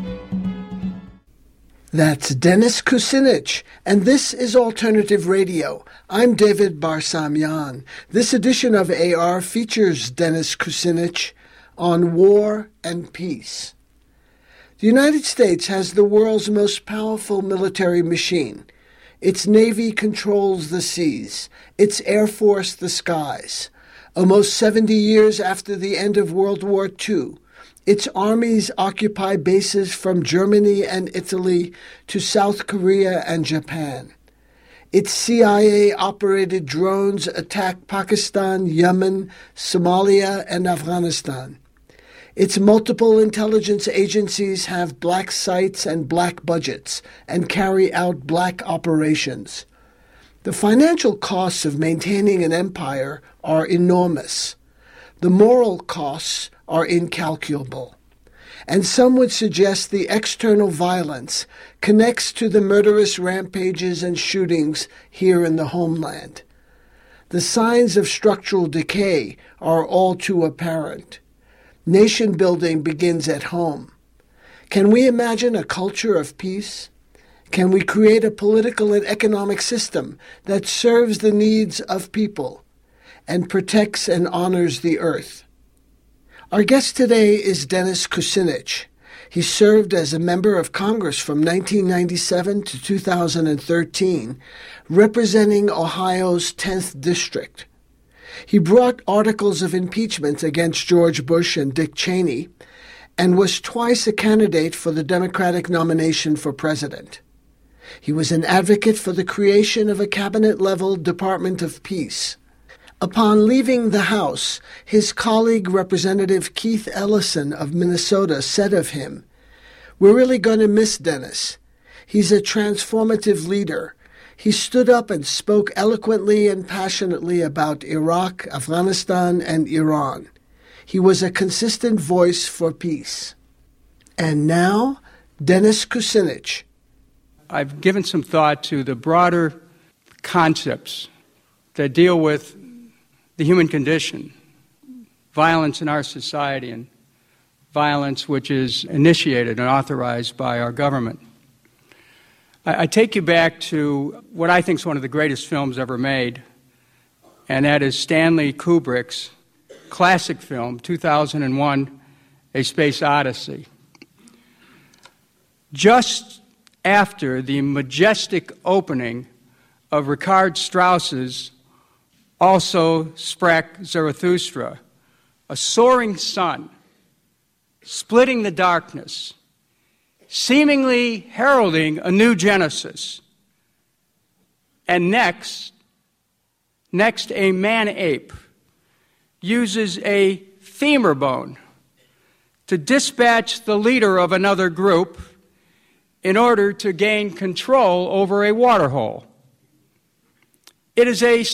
That's Dennis Kucinich, and this is Alternative Radio. I'm David Barsamian. This edition of AR features Dennis Kucinich on war and peace. The United States has the world's most powerful military machine. Its Navy controls the seas, its Air Force the skies. Almost 70 years after the end of World War II, Its armies occupy bases from Germany and Italy to South Korea and Japan. Its CIA-operated drones attack Pakistan, Yemen, Somalia, and Afghanistan. Its multiple intelligence agencies have black sites and black budgets and carry out black operations. The financial costs of maintaining an empire are enormous. The moral costs are incalculable. And some would suggest the external violence connects to the murderous rampages and shootings here in the homeland. The signs of structural decay are all too apparent. Nation building begins at home. Can we imagine a culture of peace? Can we create a political and economic system that serves the needs of people and protects and honors the earth? Our guest today is Dennis Kucinich. He served as a member of Congress from 1997 to 2013, representing Ohio's 10th District. He brought articles of impeachment against George Bush and Dick Cheney and was twice a candidate for the Democratic nomination for president. He was an advocate for the creation of a cabinet-level Department of Peace. Upon leaving the House, his colleague Representative Keith Ellison of Minnesota said of him, "We're really going to miss Dennis. He's a transformative leader. He stood up and spoke eloquently and passionately about Iraq, Afghanistan, and Iran. He was a consistent voice for peace." And now, Dennis Kucinich. I've given some thought to the broader concepts that deal with the human condition, violence in our society, and violence which is initiated and authorized by our government. I take you back to what I think is one of the greatest films ever made, and that is Stanley Kubrick's classic film, 2001, A Space Odyssey. Just after the majestic opening of Richard Strauss's Also Sprach Zarathustra, a soaring sun, splitting the darkness, seemingly heralding a new Genesis. And next a man-ape uses a femur bone to dispatch the leader of another group in order to gain control over a waterhole. It is a